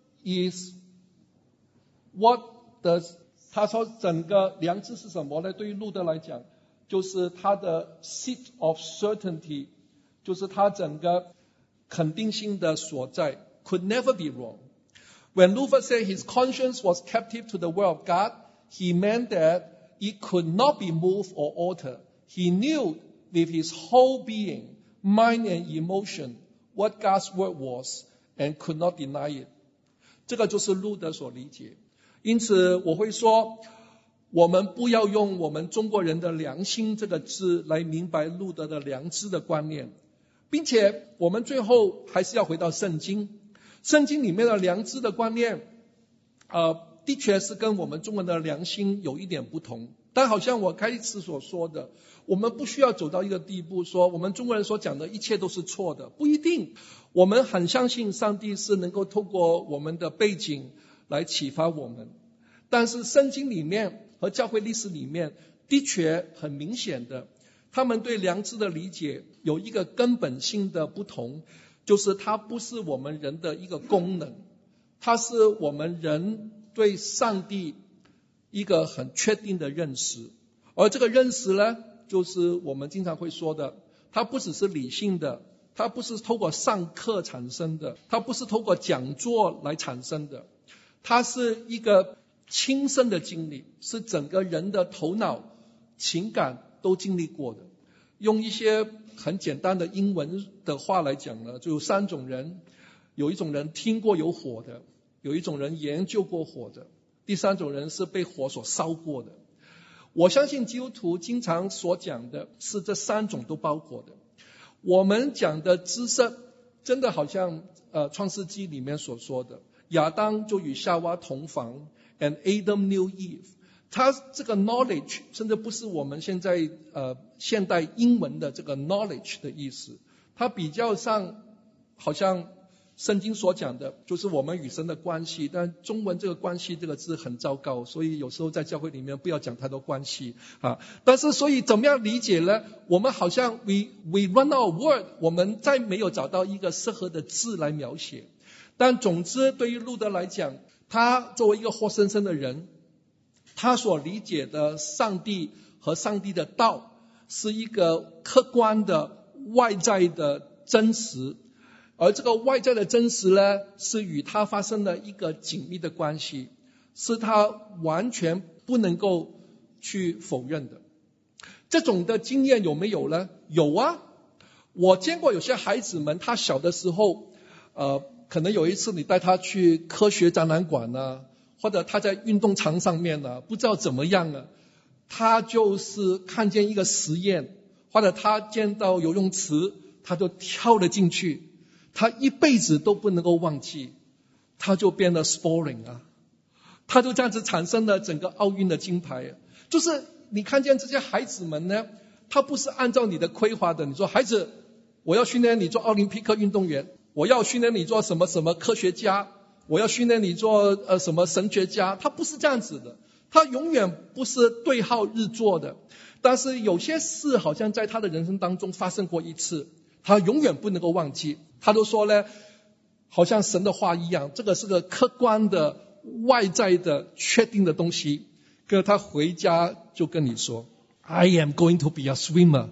is what does 他说整个良知是什么呢？对于路德来讲，就是他的 seat of certainty， 就是他整个肯定性的所在， could never be wrong. When Luther said his conscience was captive to the word of God, he meant that it could not be moved or altered. He knew with his whole being, mind and emotion, what God's word was and could not deny it. 这个就是路德所理解。因此我会说，我们不要用我们中国人的良心这个字来明白路德的良知的观念，并且我们最后还是要回到圣经。圣经里面的良知的观念呃，的确是跟我们中国人的良心有一点不同，但好像我开始所说的，我们不需要走到一个地步说我们中国人所讲的一切都是错的，不一定。我们很相信上帝是能够透过我们的背景来启发我们，但是圣经里面和教会历史里面的确很明显的，他们对良知的理解有一个根本性的不同，就是它不是我们人的一个功能，它是我们人对上帝一个很确定的认识。而这个认识呢，就是我们经常会说的，它不只是理性的，它不是透过上课产生的，它不是透过讲座来产生的，它是一个亲身的经历，是整个人的头脑情感都经历过的。用一些很简单的英文的话来讲呢，就有三种人，有一种人听过有火的，有一种人研究过火的，第三种人是被火所烧过的。我相信基督徒经常所讲的是这三种都包括的。我们讲的知识真的好像呃创世纪里面所说的，亚当就与夏娃同房 and Adam knew Eve， 他这个 knowledge 甚至不是我们现在呃现代英文的这个 knowledge 的意思，它比较上好像圣经所讲的就是我们与神的关系，但中文这个关系这个字很糟糕，所以有时候在教会里面不要讲太多关系啊。但是所以怎么样理解呢？我们好像 we we run out of word， 我们再没有找到一个适合的字来描写。但总之对于路德来讲，他作为一个活生生的人，他所理解的上帝和上帝的道是一个客观的外在的真实，而这个外在的真实呢，是与他发生了一个紧密的关系，是他完全不能够去否认的。这种的经验有没有呢？有啊，我见过有些孩子们，他小的时候，呃，可能有一次你带他去科学展览馆啊，或者他在运动场上面呢、啊，不知道怎么样啊，他就是看见一个实验，或者他见到游泳池，他就跳了进去，他一辈子都不能够忘记，他就变得 sporting 啊，他就这样子产生了整个奥运的金牌啊。就是你看见这些孩子们呢，他不是按照你的规划的，你说孩子，我要训练你做奥林匹克运动员，我要训练你做什么什么科学家，我要训练你做呃什么神学家，他不是这样子的，他永远不是对号日做的。但是有些事好像在他的人生当中发生过一次，他永远不能够忘记。他都说呢，好像神的话一样，这个是个客观的外在的确定的东西。跟他回家就跟你说 I am going to be a swimmer,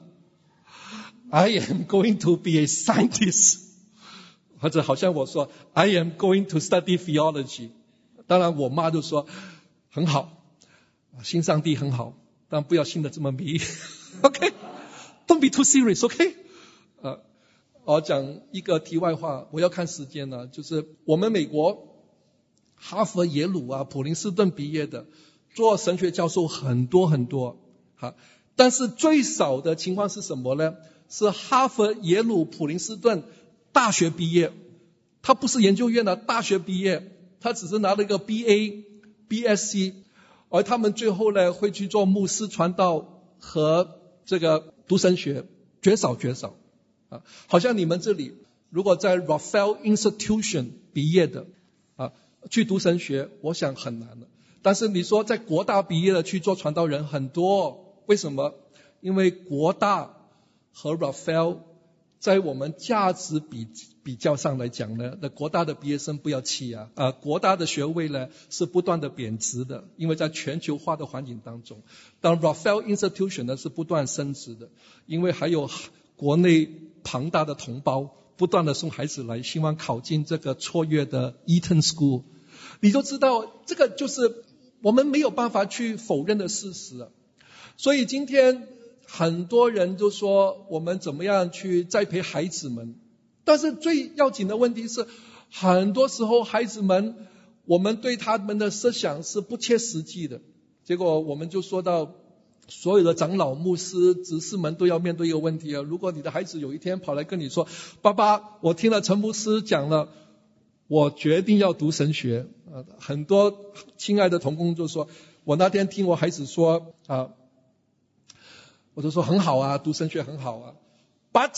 I am going to be a scientist， 或者好像我说 I am going to study theology。 当然我妈就说很好，信上帝很好，但不要信得这么迷OK Don't be too serious OK 呃，我讲一个题外话，我要看时间了，就是我们美国哈佛耶鲁啊普林斯顿毕业的做神学教授很多很多，好，但是最少的情况是什么呢？是哈佛、耶鲁、普林斯顿大学毕业，他不是研究院的，大学毕业，他只是拿了一个 B A、B S C， 而他们最后呢会去做牧师传道和这个读神学，绝少绝少啊！好像你们这里如果在 Raphael Institution 毕业的啊，去读神学，我想很难的。但是你说在国大毕业的去做传道人很多，为什么？因为国大和 Raphael 在我们价值比比较上来讲呢，那国大的毕业生不要气啊，呃，国大的学位呢是不断的贬值的，因为在全球化的环境当中，当 Raphael Institution 呢是不断升值的，因为还有国内庞大的同胞不断的送孩子来，希望考进这个卓越的 Eton School， 你就知道这个就是我们没有办法去否认的事实啊。所以今天很多人就说我们怎么样去栽培孩子们，但是最要紧的问题是，很多时候孩子们我们对他们的设想是不切实际的。结果我们就说到所有的长老、牧师、执事们都要面对一个问题啊，如果你的孩子有一天跑来跟你说，爸爸，我听了陈牧师讲了，我决定要读神学啊，很多亲爱的同工就说，我那天听我孩子说啊，我就说很好啊，读神学很好啊 ，but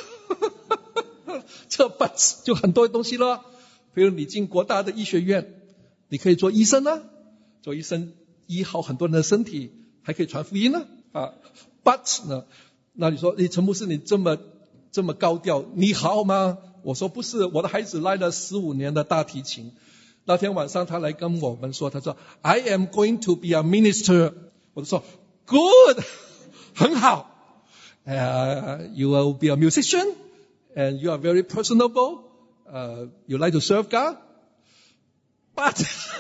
这 but 就很多东西了，比如你进国大的医学院，你可以做医生啊，做医生医好很多人的身体，还可以传福音呢啊 ，but 呢，那你说，你陈牧师你这么这么高调，你好吗？我说不是，我的孩子来了十五年的大提琴，那天晚上他来跟我们说，他说 I am going to be a minister， 我就说 good， 很好。Uh, you will be a musician and you are very personable. Uh, you like to serve God. But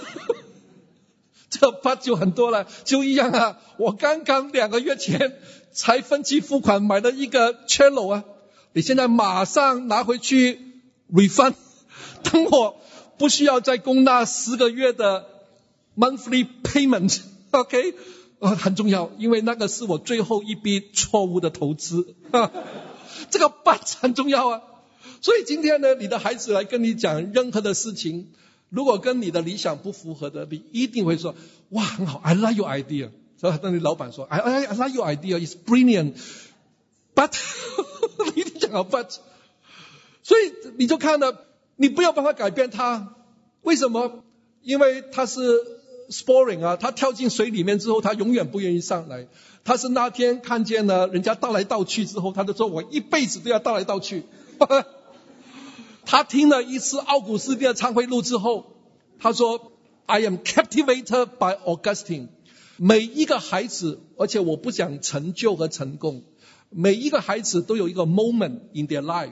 这 but 就很多了，就一样啊。我刚刚两个月前才分期付款买了一个 cello 啊，你现在马上拿回去 refund， 等我不需要再供纳十个月的 monthly payment。OK。呃，很重要，因为那个是我最后一笔错误的投资，这个 but 很重要啊。所以今天呢，你的孩子来跟你讲任何的事情，如果跟你的理想不符合的，你一定会说，哇，很好 ，I like your idea。所以当你老板说 ，I I I like your idea, it's brilliant，but 你一定讲到 but， 所以你就看了，你不要办法改变他，为什么？因为他是sporting 啊，他跳进水里面之后，他永远不愿意上来。他是那天看见了人家倒来倒去之后，他就说我一辈子都要倒来倒去。他听了一次奥古斯丁的唱会录之后，他说 I am captivated by Augustine。每一个孩子，而且我不讲成就和成功， 每一个孩子都有一个 moment in their life,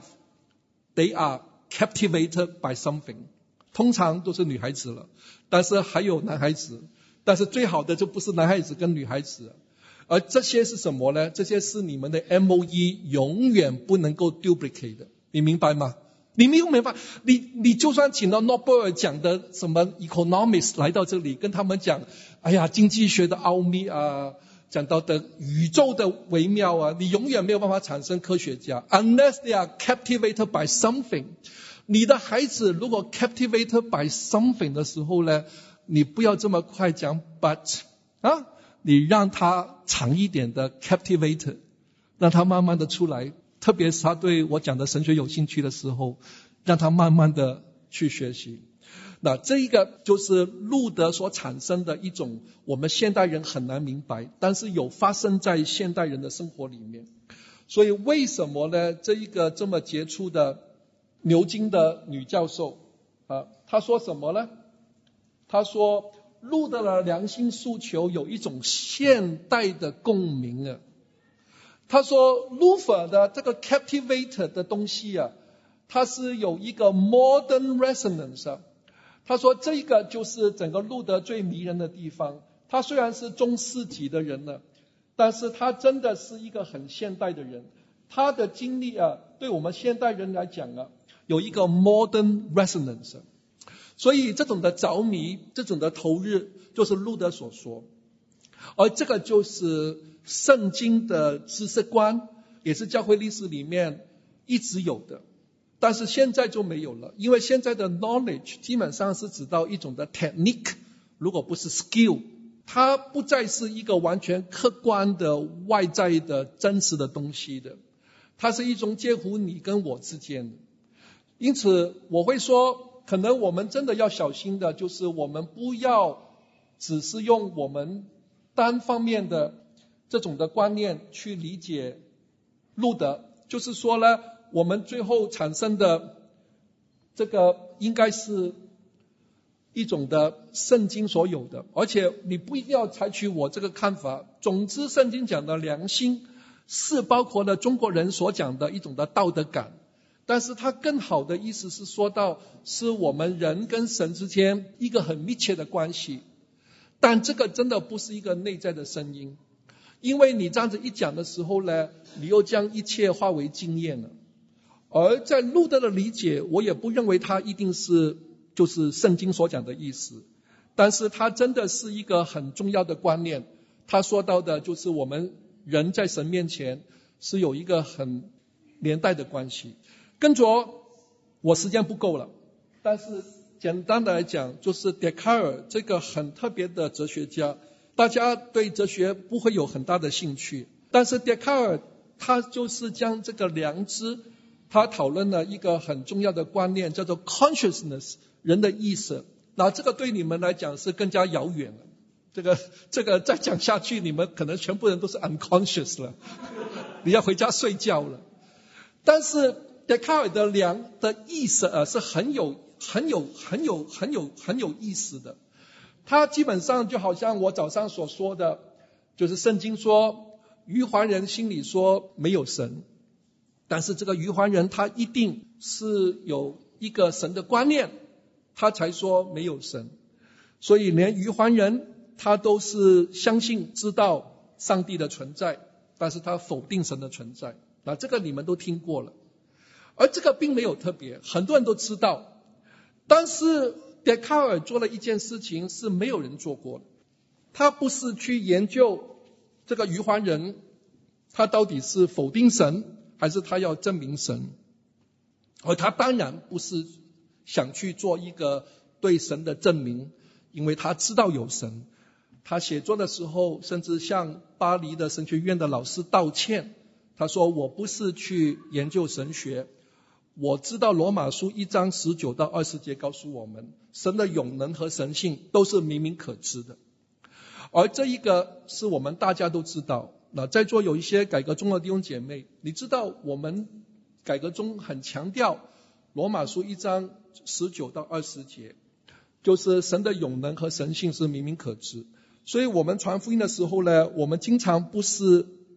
they are captivated by something. 通常都是女孩子了，但是还有男孩子，但是最好的就不是男孩子跟女孩子。而这些是什么呢？这些是你们的 M O E 永远不能够 duplicate 的，你明白吗？你没有明白，你你就算请到诺贝尔奖的什么 economics 来到这里，跟他们讲，哎呀，经济学的奥秘啊，讲到的宇宙的微妙啊，你永远没有办法产生科学家 ，unless they are captivated by something。你的孩子如果 captivated by something 的时候呢，你不要这么快讲 but 啊，你让他长一点的 captivated， 让他慢慢的出来。特别是他对我讲的神学有兴趣的时候，让他慢慢的去学习。那这一个就是路德所产生的一种我们现代人很难明白，但是有发生在现代人的生活里面。所以为什么呢？这一个这么杰出的牛津的女教授啊，她说什么呢？她说路德的良心诉求有一种现代的共鸣啊。他说 Luther 的这个 captivated 的东西啊，它是有一个 modern resonance 啊。他说这个就是整个路德最迷人的地方。他虽然是中世纪的人了，但是他真的是一个很现代的人。他的经历啊，对我们现代人来讲啊，有一个 modern resonance。所以这种的着迷，这种的投入，就是路德所说。而这个就是圣经的知识观，也是教会历史里面一直有的，但是现在就没有了。因为现在的 knowledge 基本上是指到一种的 technique， 如果不是 skill， 它不再是一个完全客观的外在的真实的东西的，它是一种介乎你跟我之间的。因此我会说，可能我们真的要小心的就是我们不要只是用我们单方面的这种的观念去理解路德，就是说呢，我们最后产生的这个应该是一种的圣经所有的，而且你不一定要采取我这个看法。总之圣经讲的良心是包括了中国人所讲的一种的道德感，但是它更好的意思是说到是我们人跟神之间一个很密切的关系。但这个真的不是一个内在的声音，因为你这样子一讲的时候呢，你又将一切化为经验了。而在路德的理解，我也不认为他一定是就是圣经所讲的意思，但是他真的是一个很重要的观念。他说到的就是我们人在神面前是有一个很连带的关系。跟着我时间不够了，但是简单的来讲，就是笛卡尔这个很特别的哲学家，大家对哲学不会有很大的兴趣，但是笛卡尔他就是将这个良知，他讨论了一个很重要的观念，叫做 consciousness， 人的意识。那这个对你们来讲是更加遥远了，这个这个再讲下去，你们可能全部人都是 unconscious 了，你要回家睡觉了。但是笛卡尔的良的意识啊，是很有很有很有很有很有意思的。他基本上就好像我早上所说的，就是圣经说愚顽人心里说没有神，但是这个愚顽人他一定是有一个神的观念，他才说没有神。所以连愚顽人他都是相信知道上帝的存在，但是他否定神的存在。那这个你们都听过了。而这个并没有特别，很多人都知道。但是笛卡尔做了一件事情是没有人做过的，他不是去研究这个愚顽人他到底是否定神还是他要证明神，而他当然不是想去做一个对神的证明，因为他知道有神。他写作的时候甚至向巴黎的神学院的老师道歉，他说我不是去研究神学，我知道罗马书一章十九到二十节告诉我们，神的永能和神性都是明明可知的。而这一个是我们大家都知道。那在座有一些改革宗的弟兄姐妹，你知道我们改革宗很强调罗马书一章十九到二十节，就是神的永能和神性是明明可知。所以我们传福音的时候呢，我们经常不是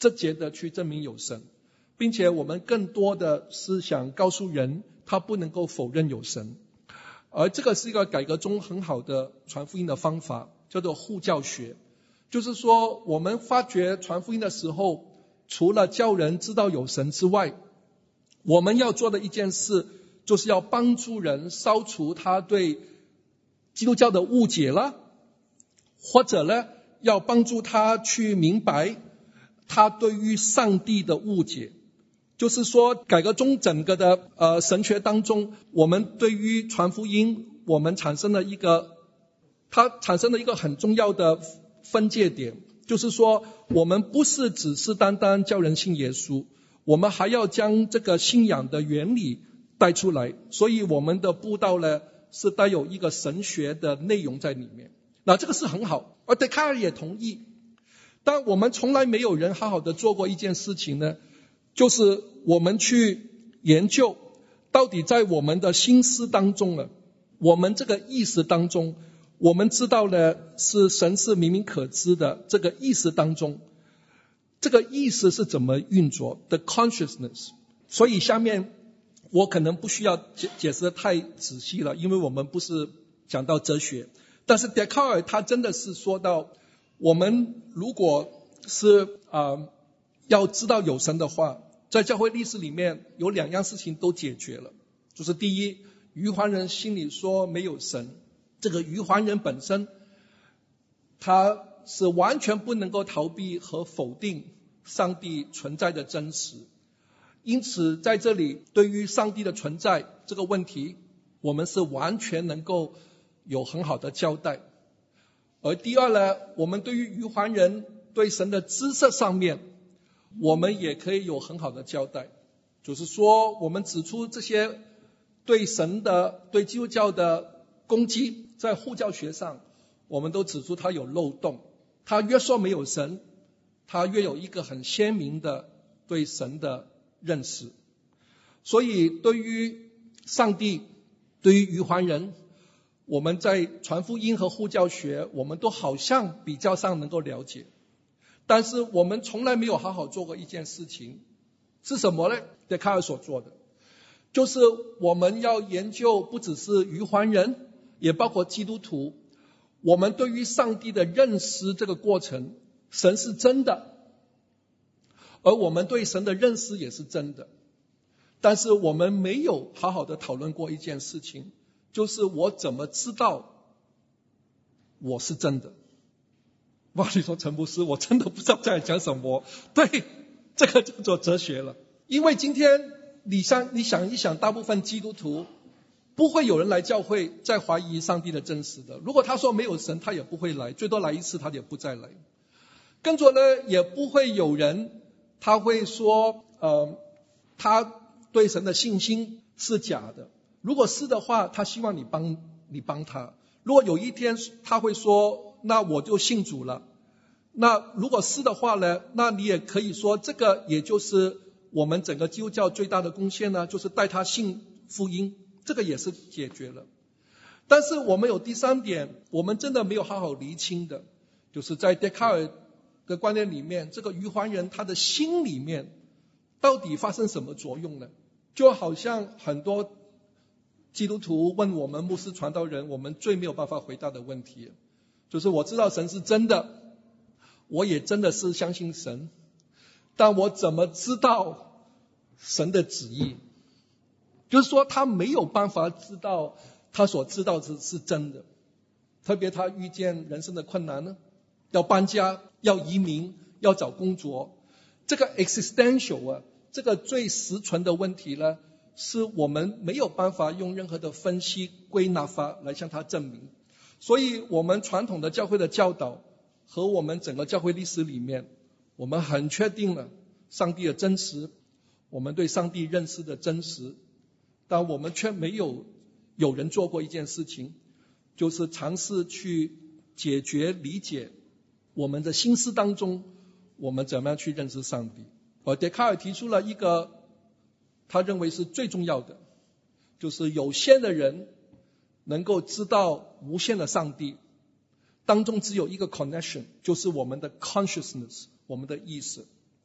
直接的去证明有神，并且我们更多的是想告诉人他不能够否认有神。而这个是一个改革中很好的传福音的方法，叫做互教学。就是说我们发觉传福音的时候，除了叫人知道有神之外，我们要做的一件事就是要帮助人消除他对基督教的误解了，或者呢要帮助他去明白他对于上帝的误解。就是说改革中整个的呃神学当中，我们对于传福音我们产生了一个它产生了一个很重要的分界点，就是说我们不是只是单单叫人信耶稣，我们还要将这个信仰的原理带出来，所以我们的布道呢是带有一个神学的内容在里面。那这个是很好，而笛卡尔也同意。但我们从来没有人好好的做过一件事情呢，就是我们去研究到底在我们的心思当中呢，我们这个意识当中，我们知道呢是神是明明可知的，这个意识当中，这个意识是怎么运作 the consciousness。 所以下面我可能不需要解解释得太仔细了，因为我们不是讲到哲学。但是笛卡尔他真的是说到，我们如果是呃要知道有神的话，在教会历史里面有两样事情都解决了。就是第一，余还人心里说没有神，这个余还人本身他是完全不能够逃避和否定上帝存在的真实。因此在这里对于上帝的存在这个问题，我们是完全能够有很好的交代。而第二呢，我们对于余还人对神的知识上面，我们也可以有很好的交代。就是说我们指出这些对神的对基督教的攻击，在互教学上我们都指出它有漏洞。它越说没有神，它越有一个很鲜明的对神的认识。所以对于上帝，对于余还人，我们在传福音和互教学我们都好像比较上能够了解，但是我们从来没有好好做过一件事情。是什么呢？笛卡尔所做的就是我们要研究不只是余还人，也包括基督徒，我们对于上帝的认识这个过程，神是真的，而我们对神的认识也是真的。但是我们没有好好的讨论过一件事情，就是我怎么知道我是真的。哇，你说陈牧师，我真的不知道在讲什么。对，这个叫做哲学了。因为今天你想你想一想，大部分基督徒不会有人来教会再怀疑上帝的真实的。如果他说没有神，他也不会来，最多来一次他也不再来。跟着呢，也不会有人他会说呃，他对神的信心是假的。如果是的话，他希望你帮你帮他。如果有一天他会说，那我就信主了。那如果是的话呢，那你也可以说，这个也就是我们整个基督教最大的贡献呢，就是带他信福音，这个也是解决了。但是我们有第三点，我们真的没有好好厘清的，就是在笛卡尔的观念里面，这个余还人他的心里面到底发生什么作用呢？就好像很多基督徒问我们牧师传道人，我们最没有办法回答的问题，就是我知道神是真的，我也真的是相信神，但我怎么知道神的旨意？就是说他没有办法知道他所知道的是真的。特别他遇见人生的困难呢，要搬家，要移民，要找工作，这个 existential 啊，这个最实存的问题呢，是我们没有办法用任何的分析归纳法来向他证明。所以我们传统的教会的教导和我们整个教会历史里面，我们很确定了上帝的真实，我们对上帝认识的真实，但我们却没有有人做过一件事情，就是尝试去解决理解我们的心思当中我们怎么样去认识上帝。而笛卡尔提出了一个他认为是最重要的，就是有限的人能够知道无限的上帝，当中只有一个 connection， 就是我们的 consciousness， 我们的意识。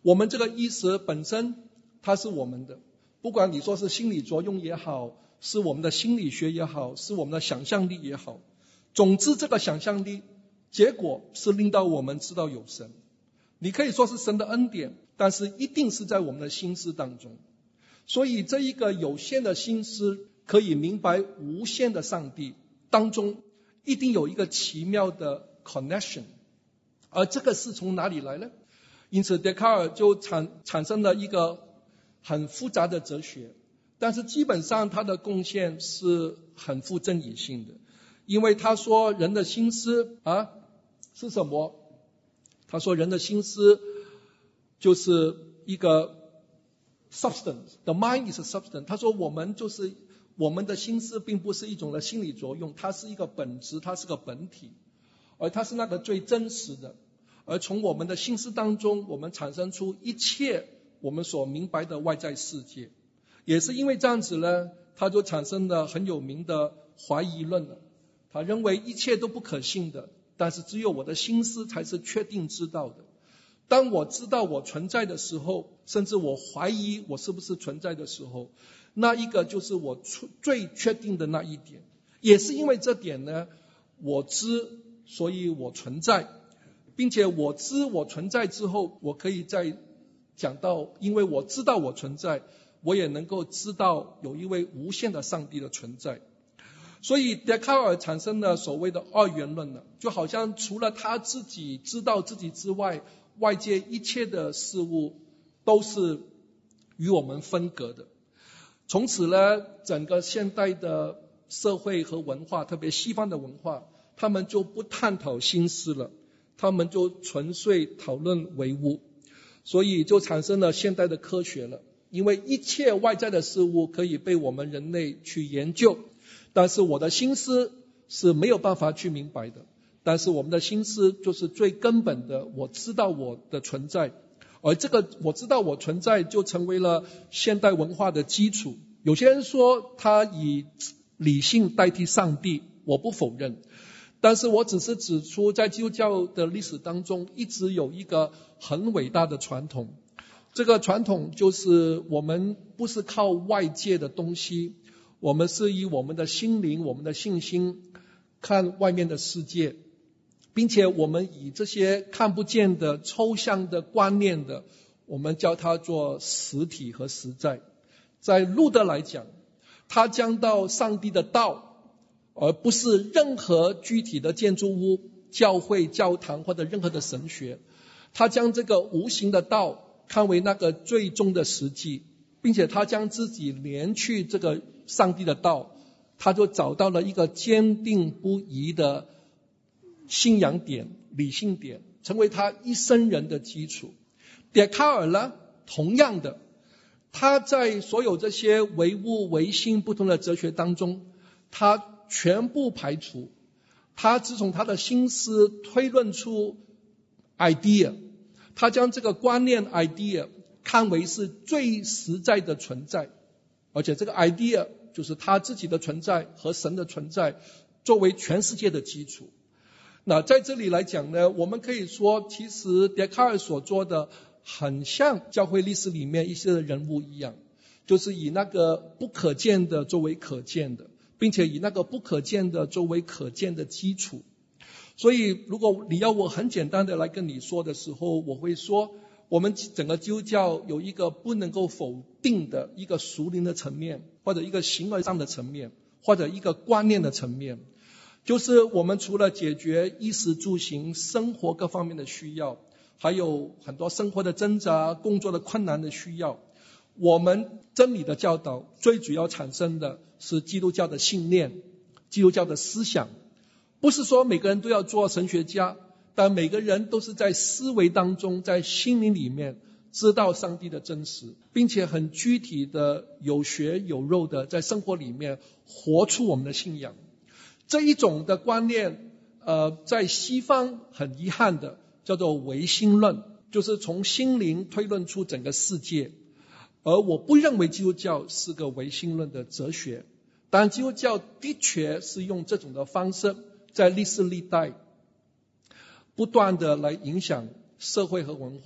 我们这个意识本身它是我们的，不管你说是心理作用也好，是我们的心理学也好，是我们的想象力也好，总之这个想象力结果是令到我们知道有神。你可以说是神的恩典，但是一定是在我们的心思当中。所以这一个有限的心思可以明白无限的上帝当中一定有一个奇妙的 connection， 而这个是从哪里来呢？因此笛卡尔就产产生了一个很复杂的哲学，但是基本上他的贡献是很富争议性的，因为他说人的心思啊是什么？他说人的心思就是一个 substance， the mind is a substance。 他说我们就是我们的心思并不是一种的心理作用，它是一个本质，它是个本体，而它是那个最真实的。而从我们的心思当中，我们产生出一切我们所明白的外在世界。也是因为这样子呢，他就产生了很有名的怀疑论了。他认为一切都不可信的，但是只有我的心思才是确定知道的。当我知道我存在的时候，甚至我怀疑我是不是存在的时候，那一个就是我最确定的那一点。也是因为这点呢，我知所以我存在，并且我知我存在之后，我可以再讲到，因为我知道我存在，我也能够知道有一位无限的上帝的存在。所以笛卡尔产生了所谓的二元论了，就好像除了他自己知道自己之外，外界一切的事物都是与我们分隔的。从此呢，整个现代的社会和文化，特别西方的文化，他们就不探讨心思了，他们就纯粹讨论唯物。所以就产生了现代的科学了，因为一切外在的事物可以被我们人类去研究，但是我的心思是没有办法去明白的。但是我们的心思就是最根本的，我知道我的存在，而这个我知道我存在就成为了现代文化的基础。有些人说他以理性代替上帝，我不否认，但是我只是指出在基督教的历史当中一直有一个很伟大的传统。这个传统就是我们不是靠外界的东西，我们是以我们的心灵，我们的信心看外面的世界，并且我们以这些看不见的抽象的观念的，我们叫它做实体和实在。在路德来讲，他讲到上帝的道，而不是任何具体的建筑物、教会、教堂或者任何的神学。他将这个无形的道看为那个最终的实际，并且他将自己连去这个上帝的道，他就找到了一个坚定不移的信仰点、理性点，成为他一生人的基础。笛卡尔呢，同样的，他在所有这些唯物唯心不同的哲学当中，他全部排除，他只从他的心思推论出 idea， 他将这个观念 idea 看为是最实在的存在，而且这个 idea 就是他自己的存在和神的存在作为全世界的基础。那在这里来讲呢，我们可以说其实笛卡尔所做的很像教会历史里面一些人物一样，就是以那个不可见的作为可见的，并且以那个不可见的作为可见的基础。所以如果你要我很简单的来跟你说的时候，我会说我们整个基督教有一个不能够否定的一个属灵的层面，或者一个形而上的层面，或者一个观念的层面，就是我们除了解决衣食住行生活各方面的需要，还有很多生活的挣扎、工作的困难的需要，我们真理的教导最主要产生的是基督教的信念、基督教的思想。不是说每个人都要做神学家，但每个人都是在思维当中，在心灵里面知道上帝的真实，并且很具体的有血有肉的在生活里面活出我们的信仰。这一种的观念呃，在西方很遗憾的叫做唯心论，就是从心灵推论出整个世界。而我不认为基督教是个唯心论的哲学，但基督教的确是用这种的方式在历史历代不断的来影响社会和文化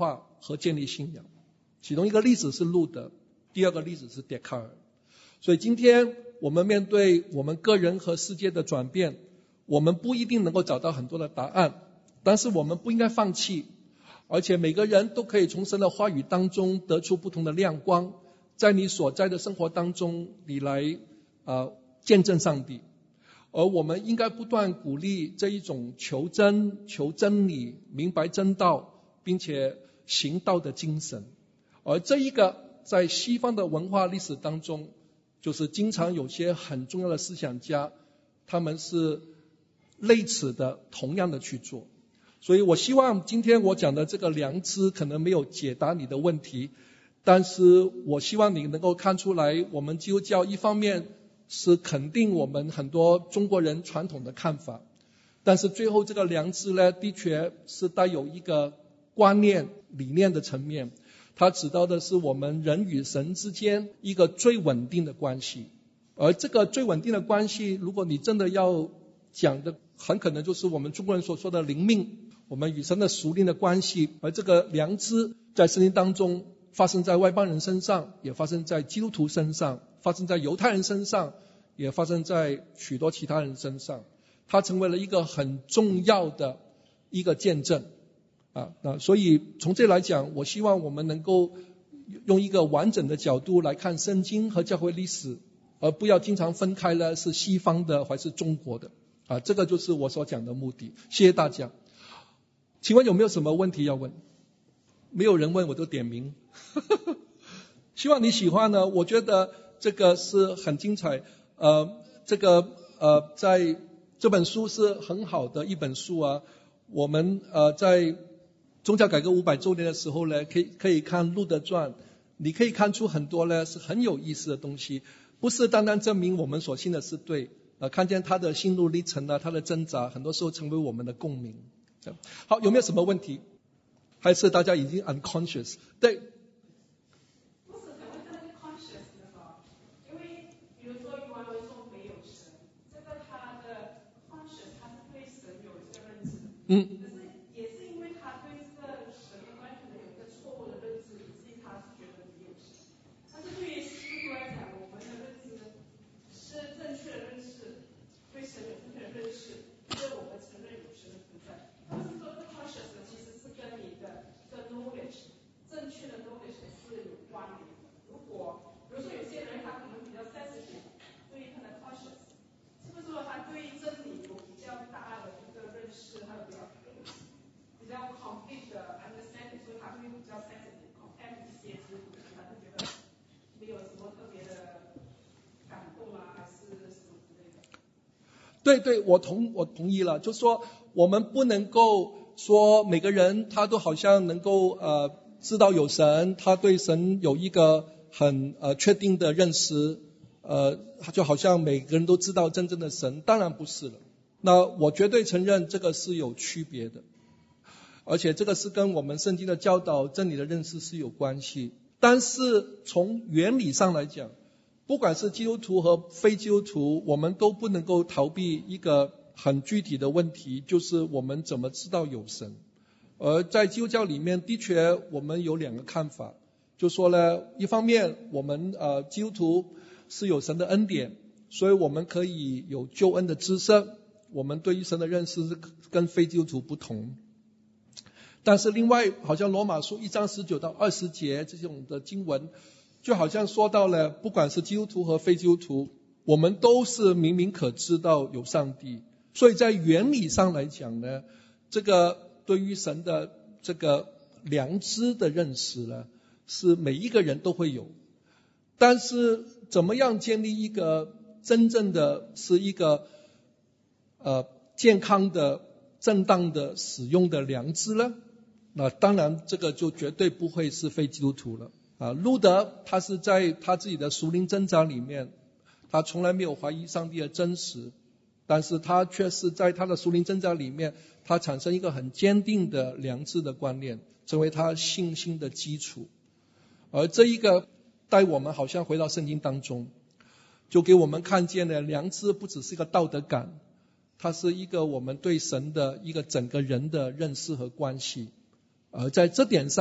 和建立信仰。其中一个例子是路德，第二个例子是笛卡尔。所以今天我们面对我们个人和世界的转变，我们不一定能够找到很多的答案，但是我们不应该放弃，而且每个人都可以从神的话语当中得出不同的亮光，在你所在的生活当中，你来呃见证上帝。而我们应该不断鼓励这一种求真、求真理、明白真道，并且行道的精神。而这一个在西方的文化历史当中，就是经常有些很重要的思想家，他们是类似的同样的去做。所以我希望今天我讲的这个良知可能没有解答你的问题，但是我希望你能够看出来，我们基督教一方面是肯定我们很多中国人传统的看法，但是最后这个良知呢，的确是带有一个观念理念的层面，它指到的是我们人与神之间一个最稳定的关系。而这个最稳定的关系，如果你真的要讲的，很可能就是我们中国人所说的灵命，我们与神的属灵的关系。而这个良知在圣经当中发生在外邦人身上，也发生在基督徒身上，发生在犹太人身上，也发生在许多其他人身上。它成为了一个很重要的一个见证啊。那所以从这来讲，我希望我们能够用一个完整的角度来看圣经和教会历史，而不要经常分开了是西方的还是中国的啊。这个就是我所讲的目的。谢谢大家。请问有没有什么问题要问？没有人问我就点名希望你喜欢呢。我觉得这个是很精彩，呃，这个呃，在这本书是很好的一本书啊。我们呃在宗教改革五百周年的时候呢，可以可以看路德传，你可以看出很多呢是很有意思的东西，不是单单证明我们所信的是对，呃，看见他的心路历程啊，他的挣扎，很多时候成为我们的共鸣。好，有没有什么问题？还是大家已经 unconscious？ 对。 不是可能在 conscious 的时候，因为比如说余文文说没有神，这个他的 conscious 他是对神有一个认知，嗯，可是也是因为他对这个神的关系有一个错误的认知，以至于他是觉得没有神。但是对于基督徒来讲，我们的认知是正确的认识，对神有正确的认识，因为我们承认有神的存在。他们是说 conscious 其实是跟你的一个 knowledge 正确的 knowledge 是有关联的。如果比如说有些人他可能比较 sensitive 对于他的 conscious， 是不是说他对于真理有比较大的一个认识，还有比较比较 complete 的 understanding， 所以他会比较 sensitive compared to 一些基督徒，他会觉得没有什么特别的感动啊，还是什么之类的。 对对，我同我同意了，就是说我们不能够说每个人他都好像能够呃知道有神，他对神有一个很呃确定的认识，呃就好像每个人都知道真正的神，当然不是了。那我绝对承认这个是有区别的，而且这个是跟我们圣经的教导、真理的认识是有关系。但是从原理上来讲，不管是基督徒和非基督徒，我们都不能够逃避一个很具体的问题，就是我们怎么知道有神。而在基督教里面，的确我们有两个看法，就说呢，一方面我们呃基督徒是有神的恩典，所以我们可以有救恩的知识，我们对于神的认识是跟非基督徒不同。但是另外，好像罗马书一章十九到二十节这种的经文，就好像说到了，不管是基督徒和非基督徒，我们都是明明可知道有上帝。所以在原理上来讲呢，这个对于神的这个良知的认识呢，是每一个人都会有。但是怎么样建立一个真正的是一个呃健康的正当的使用的良知呢？那当然这个就绝对不会是非基督徒了啊。路德他是在他自己的属灵挣扎里面，他从来没有怀疑上帝的真实，但是他却是在他的属灵挣扎里面，他产生一个很坚定的良知的观念，成为他信心的基础。而这一个带我们好像回到圣经当中，就给我们看见了良知不只是一个道德感，它是一个我们对神的一个整个人的认识和关系。而在这点上，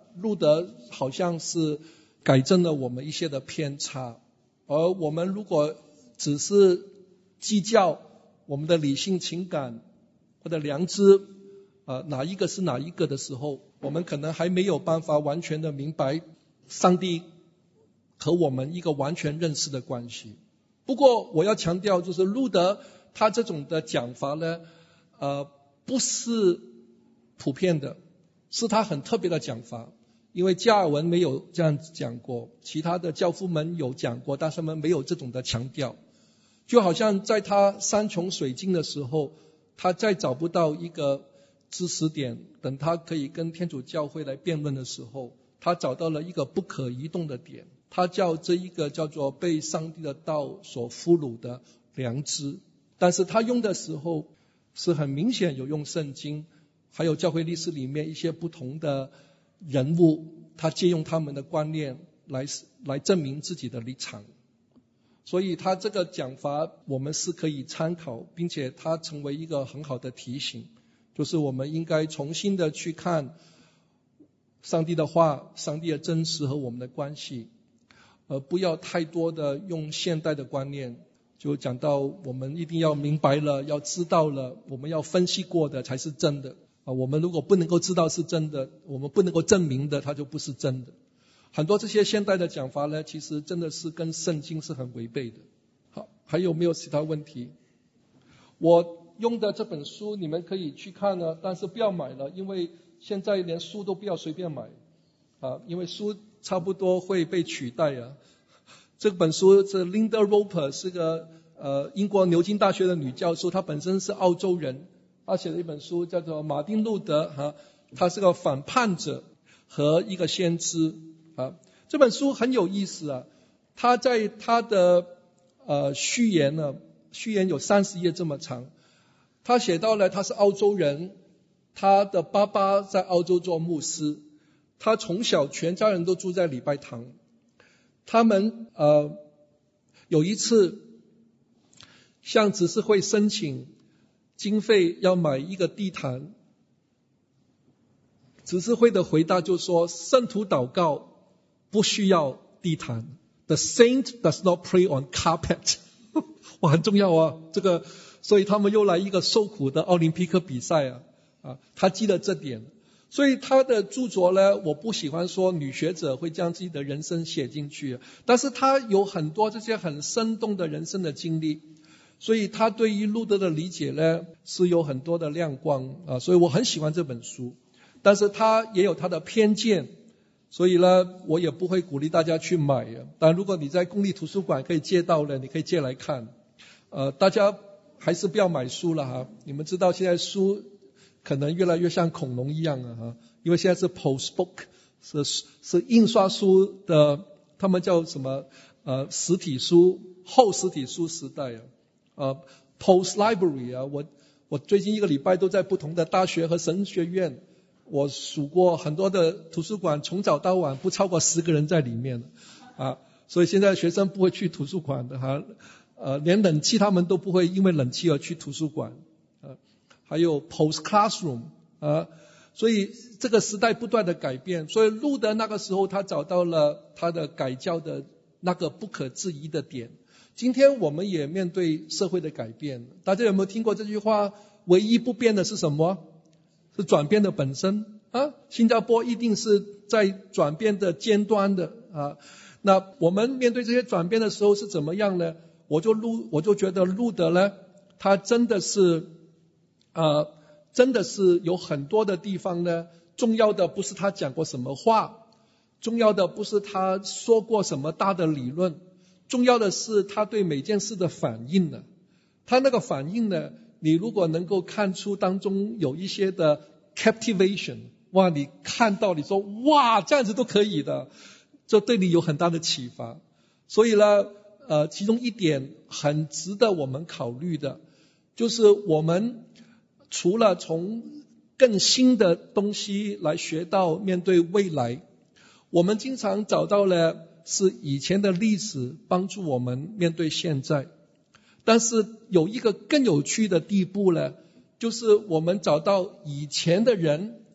路德好像是改正了我们一些的偏差，而我们如果只是计较我们的理性情感或者良知，呃，哪一个是哪一个的时候，我们可能还没有办法完全的明白上帝和我们一个完全认识的关系。不过我要强调，就是路德他这种的讲法呢，呃，不是普遍的，是他很特别的讲法。因为加尔文没有这样讲过，其他的教父们有讲过，但是他们没有这种的强调。就好像在他山穷水尽的时候，他再找不到一个知识点，等他可以跟天主教会来辩论的时候，他找到了一个不可移动的点，他叫这一个叫做被上帝的道所俘虏的良知。但是他用的时候是很明显有用圣经，还有教会历史里面一些不同的人物，他借用他们的观念来来证明自己的立场。所以他这个讲法我们是可以参考，并且他成为一个很好的提醒，就是我们应该重新的去看上帝的话，上帝的真实和我们的关系，而不要太多的用现代的观念，就讲到我们一定要明白了，要知道了，我们要分析过的才是真的啊。我们如果不能够知道是真的，我们不能够证明的，它就不是真的。很多这些现代的讲法呢，其实真的是跟圣经是很违背的。好，还有没有其他问题？我用的这本书你们可以去看呢，但是不要买了，因为现在连书都不要随便买啊，因为书差不多会被取代啊。这本书是 Linda Roper， 是个呃英国牛津大学的女教授，她本身是澳洲人，她写了一本书叫做《马丁路德》哈，他是个反叛者和一个先知啊。这本书很有意思啊，他在他的呃序言呢，序言有三十页这么长，他写到了他是澳洲人，他的爸爸在澳洲做牧师，他从小全家人都住在礼拜堂。他们呃有一次向执事会申请经费要买一个地毯，执事会的回答就说圣徒祷告不需要地毯 ，The saint does not pray on carpet 哇，很重要啊，这个，所以他们又来一个受苦的奥林匹克比赛啊，啊，他记得这点。所以他的著作呢，我不喜欢说女学者会将自己的人生写进去，但是他有很多这些很生动的人生的经历，所以他对于路德的理解呢是有很多的亮光啊，所以我很喜欢这本书，但是他也有他的偏见，所以呢我也不会鼓励大家去买，但如果你在公立图书馆可以借到了，你可以借来看。呃，大家还是不要买书了哈，你们知道现在书可能越来越像恐龙一样啊哈，因为现在是 post book， 是是印刷书的，他们叫什么呃实体书后实体书时代啊，呃 post library 啊，我我最近一个礼拜都在不同的大学和神学院，我数过很多的图书馆，从早到晚不超过十个人在里面啊，所以现在学生不会去图书馆的哈，呃连冷气他们都不会因为冷气而去图书馆。还有 post classroom 啊，所以这个时代不断的改变，所以路德那个时候他找到了他的改教的那个不可置疑的点。今天我们也面对社会的改变，大家有没有听过这句话？唯一不变的是什么？是转变的本身啊！新加坡一定是在转变的尖端的啊。那我们面对这些转变的时候是怎么样呢？我就路我就觉得路德呢，他真的是。呃，真的是有很多的地方呢，重要的不是他讲过什么话，重要的不是他说过什么大的理论，重要的是他对每件事的反应呢。他那个反应呢，你如果能够看出当中有一些的 captivation， 哇，你看到你说哇这样子都可以的，这对你有很大的启发。所以呢，呃，其中一点很值得我们考虑的，就是我们除了从更新的东西来学到面对未来，我们经常找到了是以前的历史帮助我们面对现在。但是有一个更有趣的地步呢，就是我们找到以前的人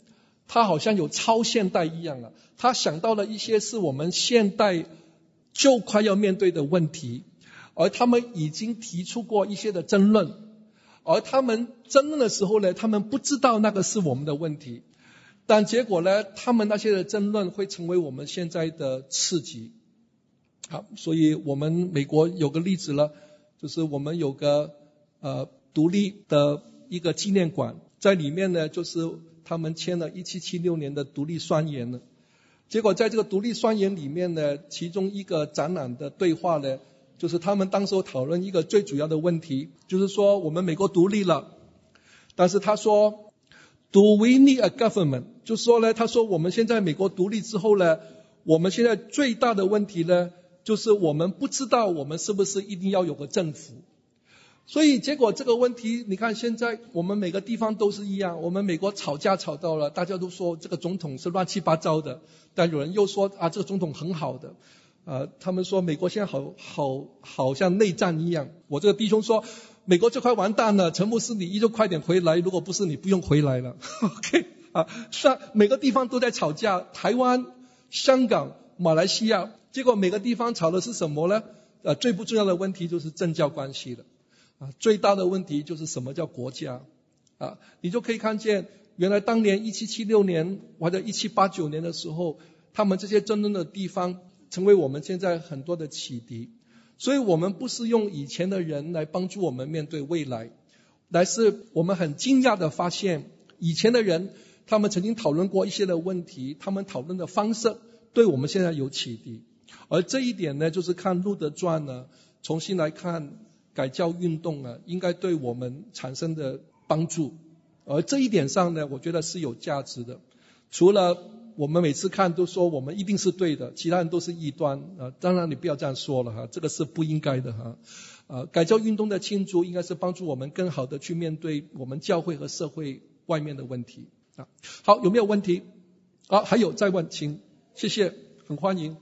他好像有超现代一样啊，他想到了一些是我们现代就快要面对的问题，而他们已经提出过一些的争论，而他们争论的时候呢，他们不知道那个是我们的问题，但结果呢，他们那些的争论会成为我们现在的刺激。好，所以我们美国有个例子了，就是我们有个呃独立的一个纪念馆，在里面呢，就是他们签了一七七六年的独立宣言呢。结果在这个独立宣言里面呢，其中一个展览的对话呢，就是他们当时讨论一个最主要的问题，就是说我们美国独立了，但是他说 Do we need a government？ 就是说呢，他说我们现在美国独立之后呢，我们现在最大的问题呢，就是我们不知道我们是不是一定要有个政府。所以结果这个问题，你看现在我们每个地方都是一样，我们美国吵架吵到了，大家都说这个总统是乱七八糟的，但有人又说啊，这个总统很好的。呃，他们说美国现在好好好像内战一样。我这个弟兄说，美国就快完蛋了，陈牧师你就快点回来，如果不是你不用回来了。OK 啊，是啊，每个地方都在吵架，台湾、香港、马来西亚，结果每个地方吵的是什么呢？呃，最不重要的问题就是政教关系了。啊，最大的问题就是什么叫国家啊？你就可以看见，原来当年一七七六年或者一七八九年的时候，他们这些争论的地方，成为我们现在很多的启迪。所以我们不是用以前的人来帮助我们面对未来，乃是我们很惊讶的发现，以前的人他们曾经讨论过一些的问题，他们讨论的方式对我们现在有启迪。而这一点呢，就是看路德传呢，重新来看改教运动啊，应该对我们产生的帮助。而这一点上呢，我觉得是有价值的。除了我们每次看都说我们一定是对的，其他人都是异端啊，当然你不要这样说了哈，这个是不应该的哈。啊，改教运动的庆祝应该是帮助我们更好的去面对我们教会和社会外面的问题啊。好，有没有问题？啊，还有再问，请，谢谢，很欢迎。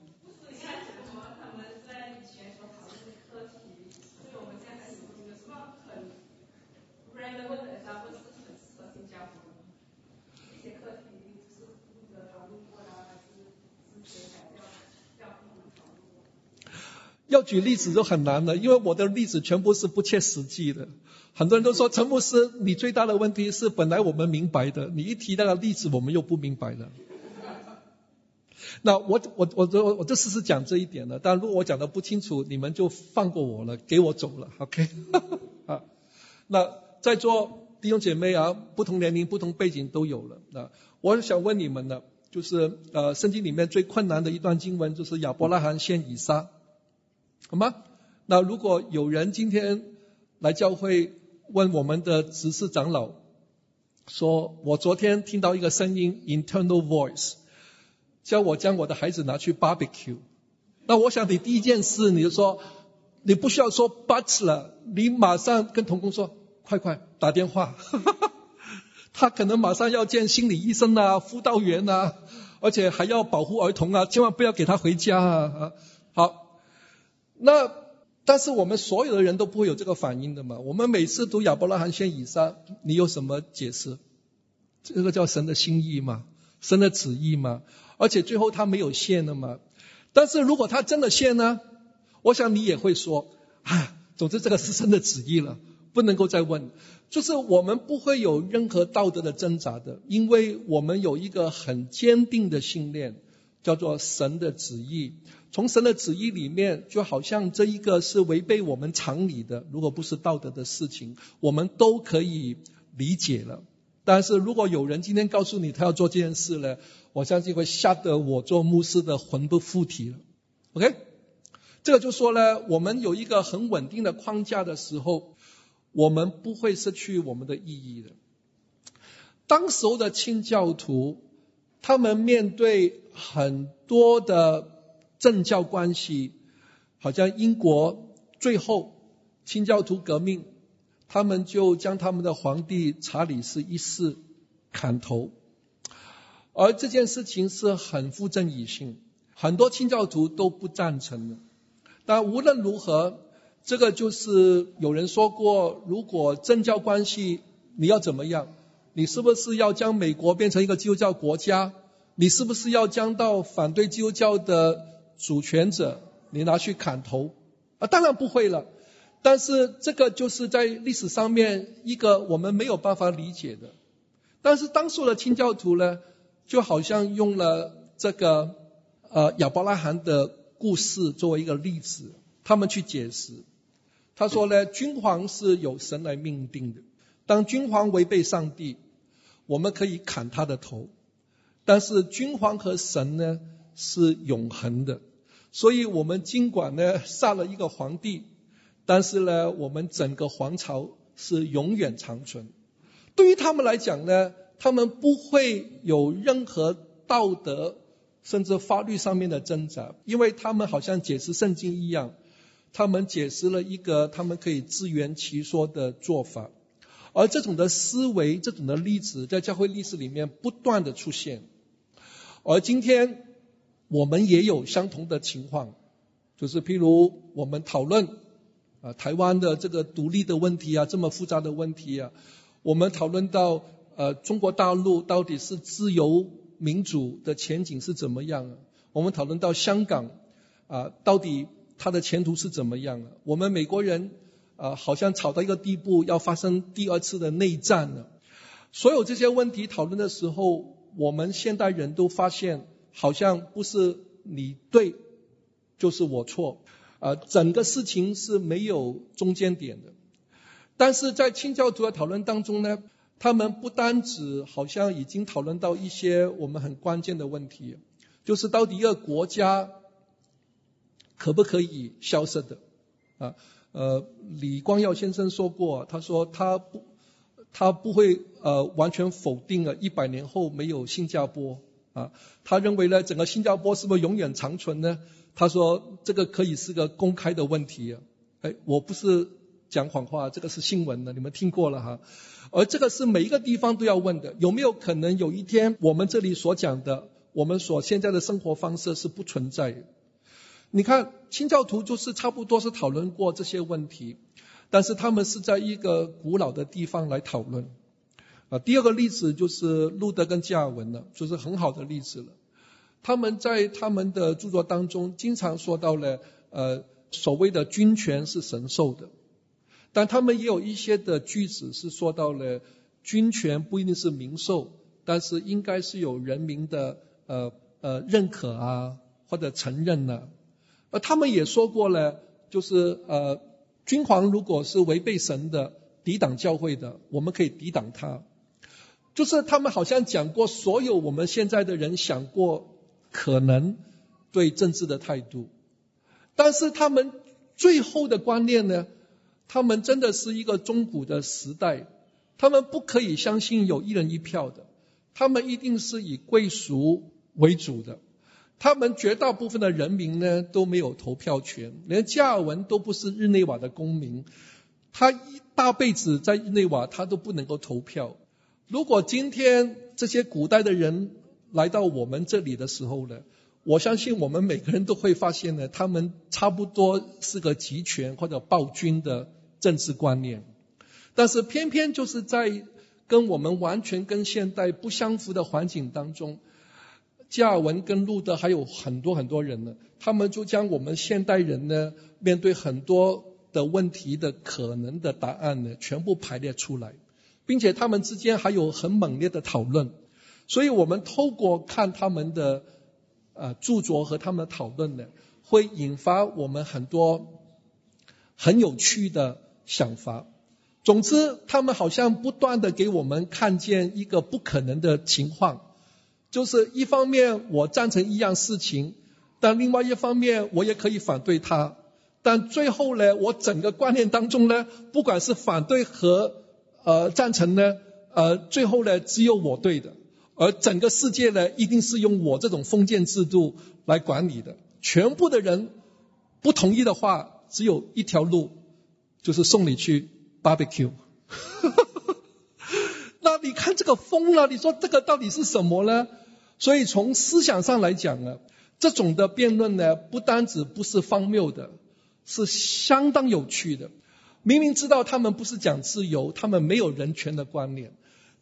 要举例子就很难了，因为我的例子全部是不切实际的。很多人都说陈牧师，你最大的问题是本来我们明白的，你一提那个例子我们又不明白了。那我我我我我就试试讲这一点了，但如果我讲的不清楚，你们就放过我了，给我走了 ，OK？ 啊，那在座弟兄姐妹啊，不同年龄、不同背景都有了。那我想问你们呢，就是呃，圣经里面最困难的一段经文就是亚伯拉罕献以撒。好吗？那如果有人今天来教会问我们的执事长老，说我昨天听到一个声音 internal voice 叫我将我的孩子拿去 barbecue， 那我想你第一件事你就说，你不需要说 but 了，你马上跟同工说快快打电话他可能马上要见心理医生啊、辅导员啊，而且还要保护儿童啊，千万不要给他回家啊。好，那但是我们所有的人都不会有这个反应的嘛。我们每次读亚伯拉罕献以撒，你有什么解释？这个叫神的心意嘛，神的旨意嘛，而且最后他没有献的嘛。但是如果他真的献呢，我想你也会说啊，总之这个是神的旨意了，不能够再问。就是我们不会有任何道德的挣扎的，因为我们有一个很坚定的信念，叫做神的旨意。从神的旨意里面，就好像这一个是违背我们常理的，如果不是道德的事情，我们都可以理解了。但是如果有人今天告诉你他要做这件事呢，我相信会吓得我做牧师的魂不附体了。 OK， 这个就说呢，我们有一个很稳定的框架的时候，我们不会失去我们的意义的。当时候的清教徒，他们面对很多的政教关系，好像英国最后清教徒革命，他们就将他们的皇帝查理斯一世砍头，而这件事情是很富争议性，很多清教徒都不赞成的。但无论如何，这个就是有人说过，如果政教关系你要怎么样， 你是不是要将美国变成一个基督教国家？你是不是要将到反对基督教的主权者你拿去砍头？啊，当然不会了。但是这个就是在历史上面一个我们没有办法理解的。但是当时的清教徒呢，就好像用了这个呃亚伯拉罕的故事作为一个例子，他们去解释。他说呢，君皇是由神来命定的，当君皇违背上帝，我们可以砍他的头。但是君皇和神呢是永恒的，所以我们尽管呢杀了一个皇帝，但是呢我们整个皇朝是永远长存。对于他们来讲呢，他们不会有任何道德甚至法律上面的挣扎，因为他们好像解释圣经一样，他们解释了一个他们可以自圆其说的做法。而这种的思维，这种的例子在教会历史里面不断的出现。而今天我们也有相同的情况，就是譬如我们讨论啊台湾的这个独立的问题啊，这么复杂的问题啊，我们讨论到呃中国大陆到底是自由民主的前景是怎么样啊？我们讨论到香港啊，到底它的前途是怎么样啊？我们美国人啊，好像吵到一个地步，要发生第二次的内战了。所有这些问题讨论的时候，我们现代人都发现，好像不是你对就是我错，啊，整个事情是没有中间点的。但是在清教徒的讨论当中呢，他们不单止好像已经讨论到一些我们很关键的问题，就是到底一个国家可不可以消失的啊？呃，李光耀先生说过，他说他不，他不会呃完全否定了一百年后没有新加坡啊。他认为呢，整个新加坡是不是永远长存呢？他说这个可以是个公开的问题啊。哎，我不是讲谎话，这个是新闻的，你们听过了哈。而这个是每一个地方都要问的，有没有可能有一天我们这里所讲的，我们所现在的生活方式是不存在的？你看清教徒就是差不多是讨论过这些问题，但是他们是在一个古老的地方来讨论。啊，第二个例子就是路德跟加尔文了，就是很好的例子了。他们在他们的著作当中经常说到了呃所谓的君权是神授的，但他们也有一些的句子是说到了君权不一定是民授，但是应该是有人民的呃呃认可啊或者承认啊。而他们也说过了，就是呃，君皇如果是违背神的、抵挡教会的，我们可以抵挡他。就是他们好像讲过所有我们现在的人想过可能对政治的态度，但是他们最后的观念呢，他们真的是一个中古的时代，他们不可以相信有一人一票的，他们一定是以贵族为主的。他们绝大部分的人民呢都没有投票权，连加尔文都不是日内瓦的公民，他一大辈子在日内瓦他都不能够投票。如果今天这些古代的人来到我们这里的时候呢，我相信我们每个人都会发现呢，他们差不多是个集权或者暴君的政治观念。但是偏偏就是在跟我们完全跟现代不相符的环境当中，加尔文跟路德还有很多很多人呢，他们就将我们现代人呢面对很多的问题的可能的答案呢全部排列出来，并且他们之间还有很猛烈的讨论。所以我们透过看他们的呃著作和他们的讨论呢，会引发我们很多很有趣的想法。总之他们好像不断的给我们看见一个不可能的情况，就是一方面我赞成一样事情，但另外一方面我也可以反对它，但最后呢，我整个观念当中呢，不管是反对和呃赞成呢，呃最后呢只有我对的，而整个世界呢一定是用我这种封建制度来管理的。全部的人不同意的话，只有一条路，就是送你去 barbecue。那你看这个疯了，你说这个到底是什么呢？所以从思想上来讲呢，这种的辩论呢，不单止不是荒谬的，是相当有趣的。明明知道他们不是讲自由，他们没有人权的观念，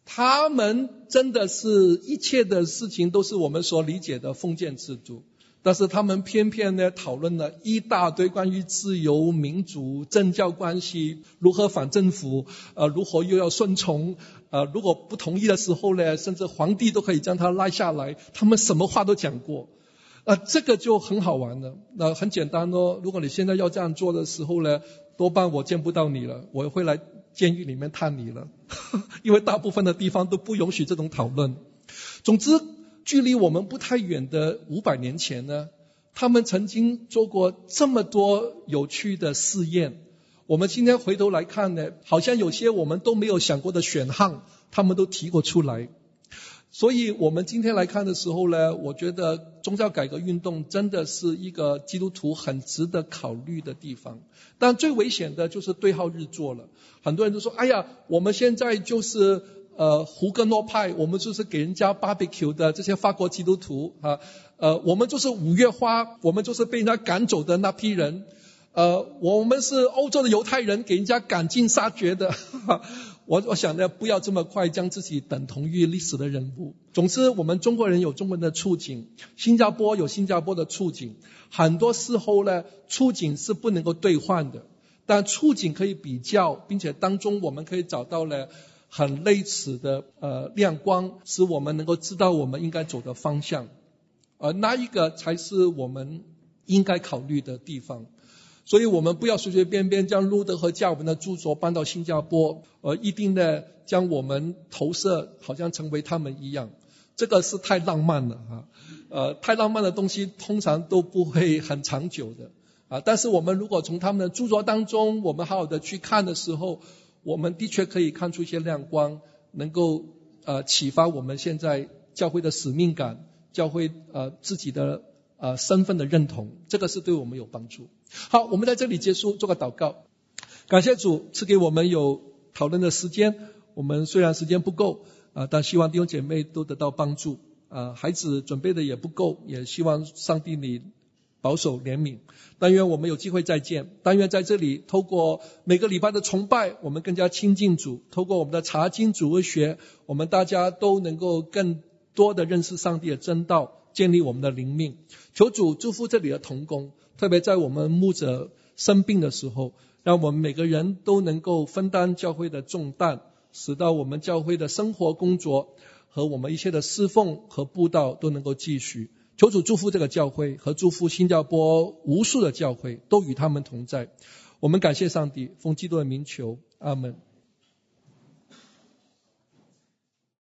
他们真的是一切的事情都是我们所理解的封建制度，但是他们偏偏呢讨论了一大堆关于自由、民主、政教关系，如何反政府，呃，如何又要顺从，呃，如果不同意的时候呢，甚至皇帝都可以将他拉下来，他们什么话都讲过。呃，这个就很好玩了。那很简单哦，如果你现在要这样做的时候呢，多半我见不到你了，我会来监狱里面探你了，因为大部分的地方都不允许这种讨论。总之，距离我们不太远的五百年前呢，他们曾经做过这么多有趣的试验。我们今天回头来看呢，好像有些我们都没有想过的选项，他们都提过出来。所以我们今天来看的时候呢，我觉得宗教改革运动真的是一个基督徒很值得考虑的地方。但最危险的就是对号入座了。很多人都说，哎呀，我们现在就是呃胡格诺派，我们就是给人家 barbecue 的这些法国基督徒啊，呃我们就是五月花，我们就是被人家赶走的那批人，呃我们是欧洲的犹太人，给人家赶尽杀绝的。我我想呢，不要这么快将自己等同于历史的人物。总之，我们中国人有中国人的处境，新加坡有新加坡的处境，很多时候呢，处境是不能够兑换的，但处境可以比较，并且当中我们可以找到了很类似的呃亮光，使我们能够知道我们应该走的方向，而那一个才是我们应该考虑的地方。所以我们不要随随便便将路德和加尔文的著作搬到新加坡，呃，一定呢将我们投射好像成为他们一样，这个是太浪漫了啊，呃，太浪漫的东西通常都不会很长久的啊。但是我们如果从他们的著作当中，我们好好的去看的时候，我们的确可以看出一些亮光，能够呃启发我们现在教会的使命感，教会呃自己的呃身份的认同，这个是对我们有帮助。好，我们在这里结束，做个祷告。感谢主赐给我们有讨论的时间，我们虽然时间不够啊，但希望弟兄姐妹都得到帮助啊。孩子准备的也不够，也希望上帝你保守怜悯。但愿我们有机会再见，但愿在这里透过每个礼拜的崇拜，我们更加亲近主，透过我们的查经主日学，我们大家都能够更多的认识上帝的真道，建立我们的灵命。求主祝福这里的同工，特别在我们牧者生病的时候，让我们每个人都能够分担教会的重担，使到我们教会的生活工作和我们一切的侍奉和布道都能够继续。求主祝福这个教会和祝福新加坡无数的教会，都与他们同在。我们感谢上帝，奉基督的名求，阿们。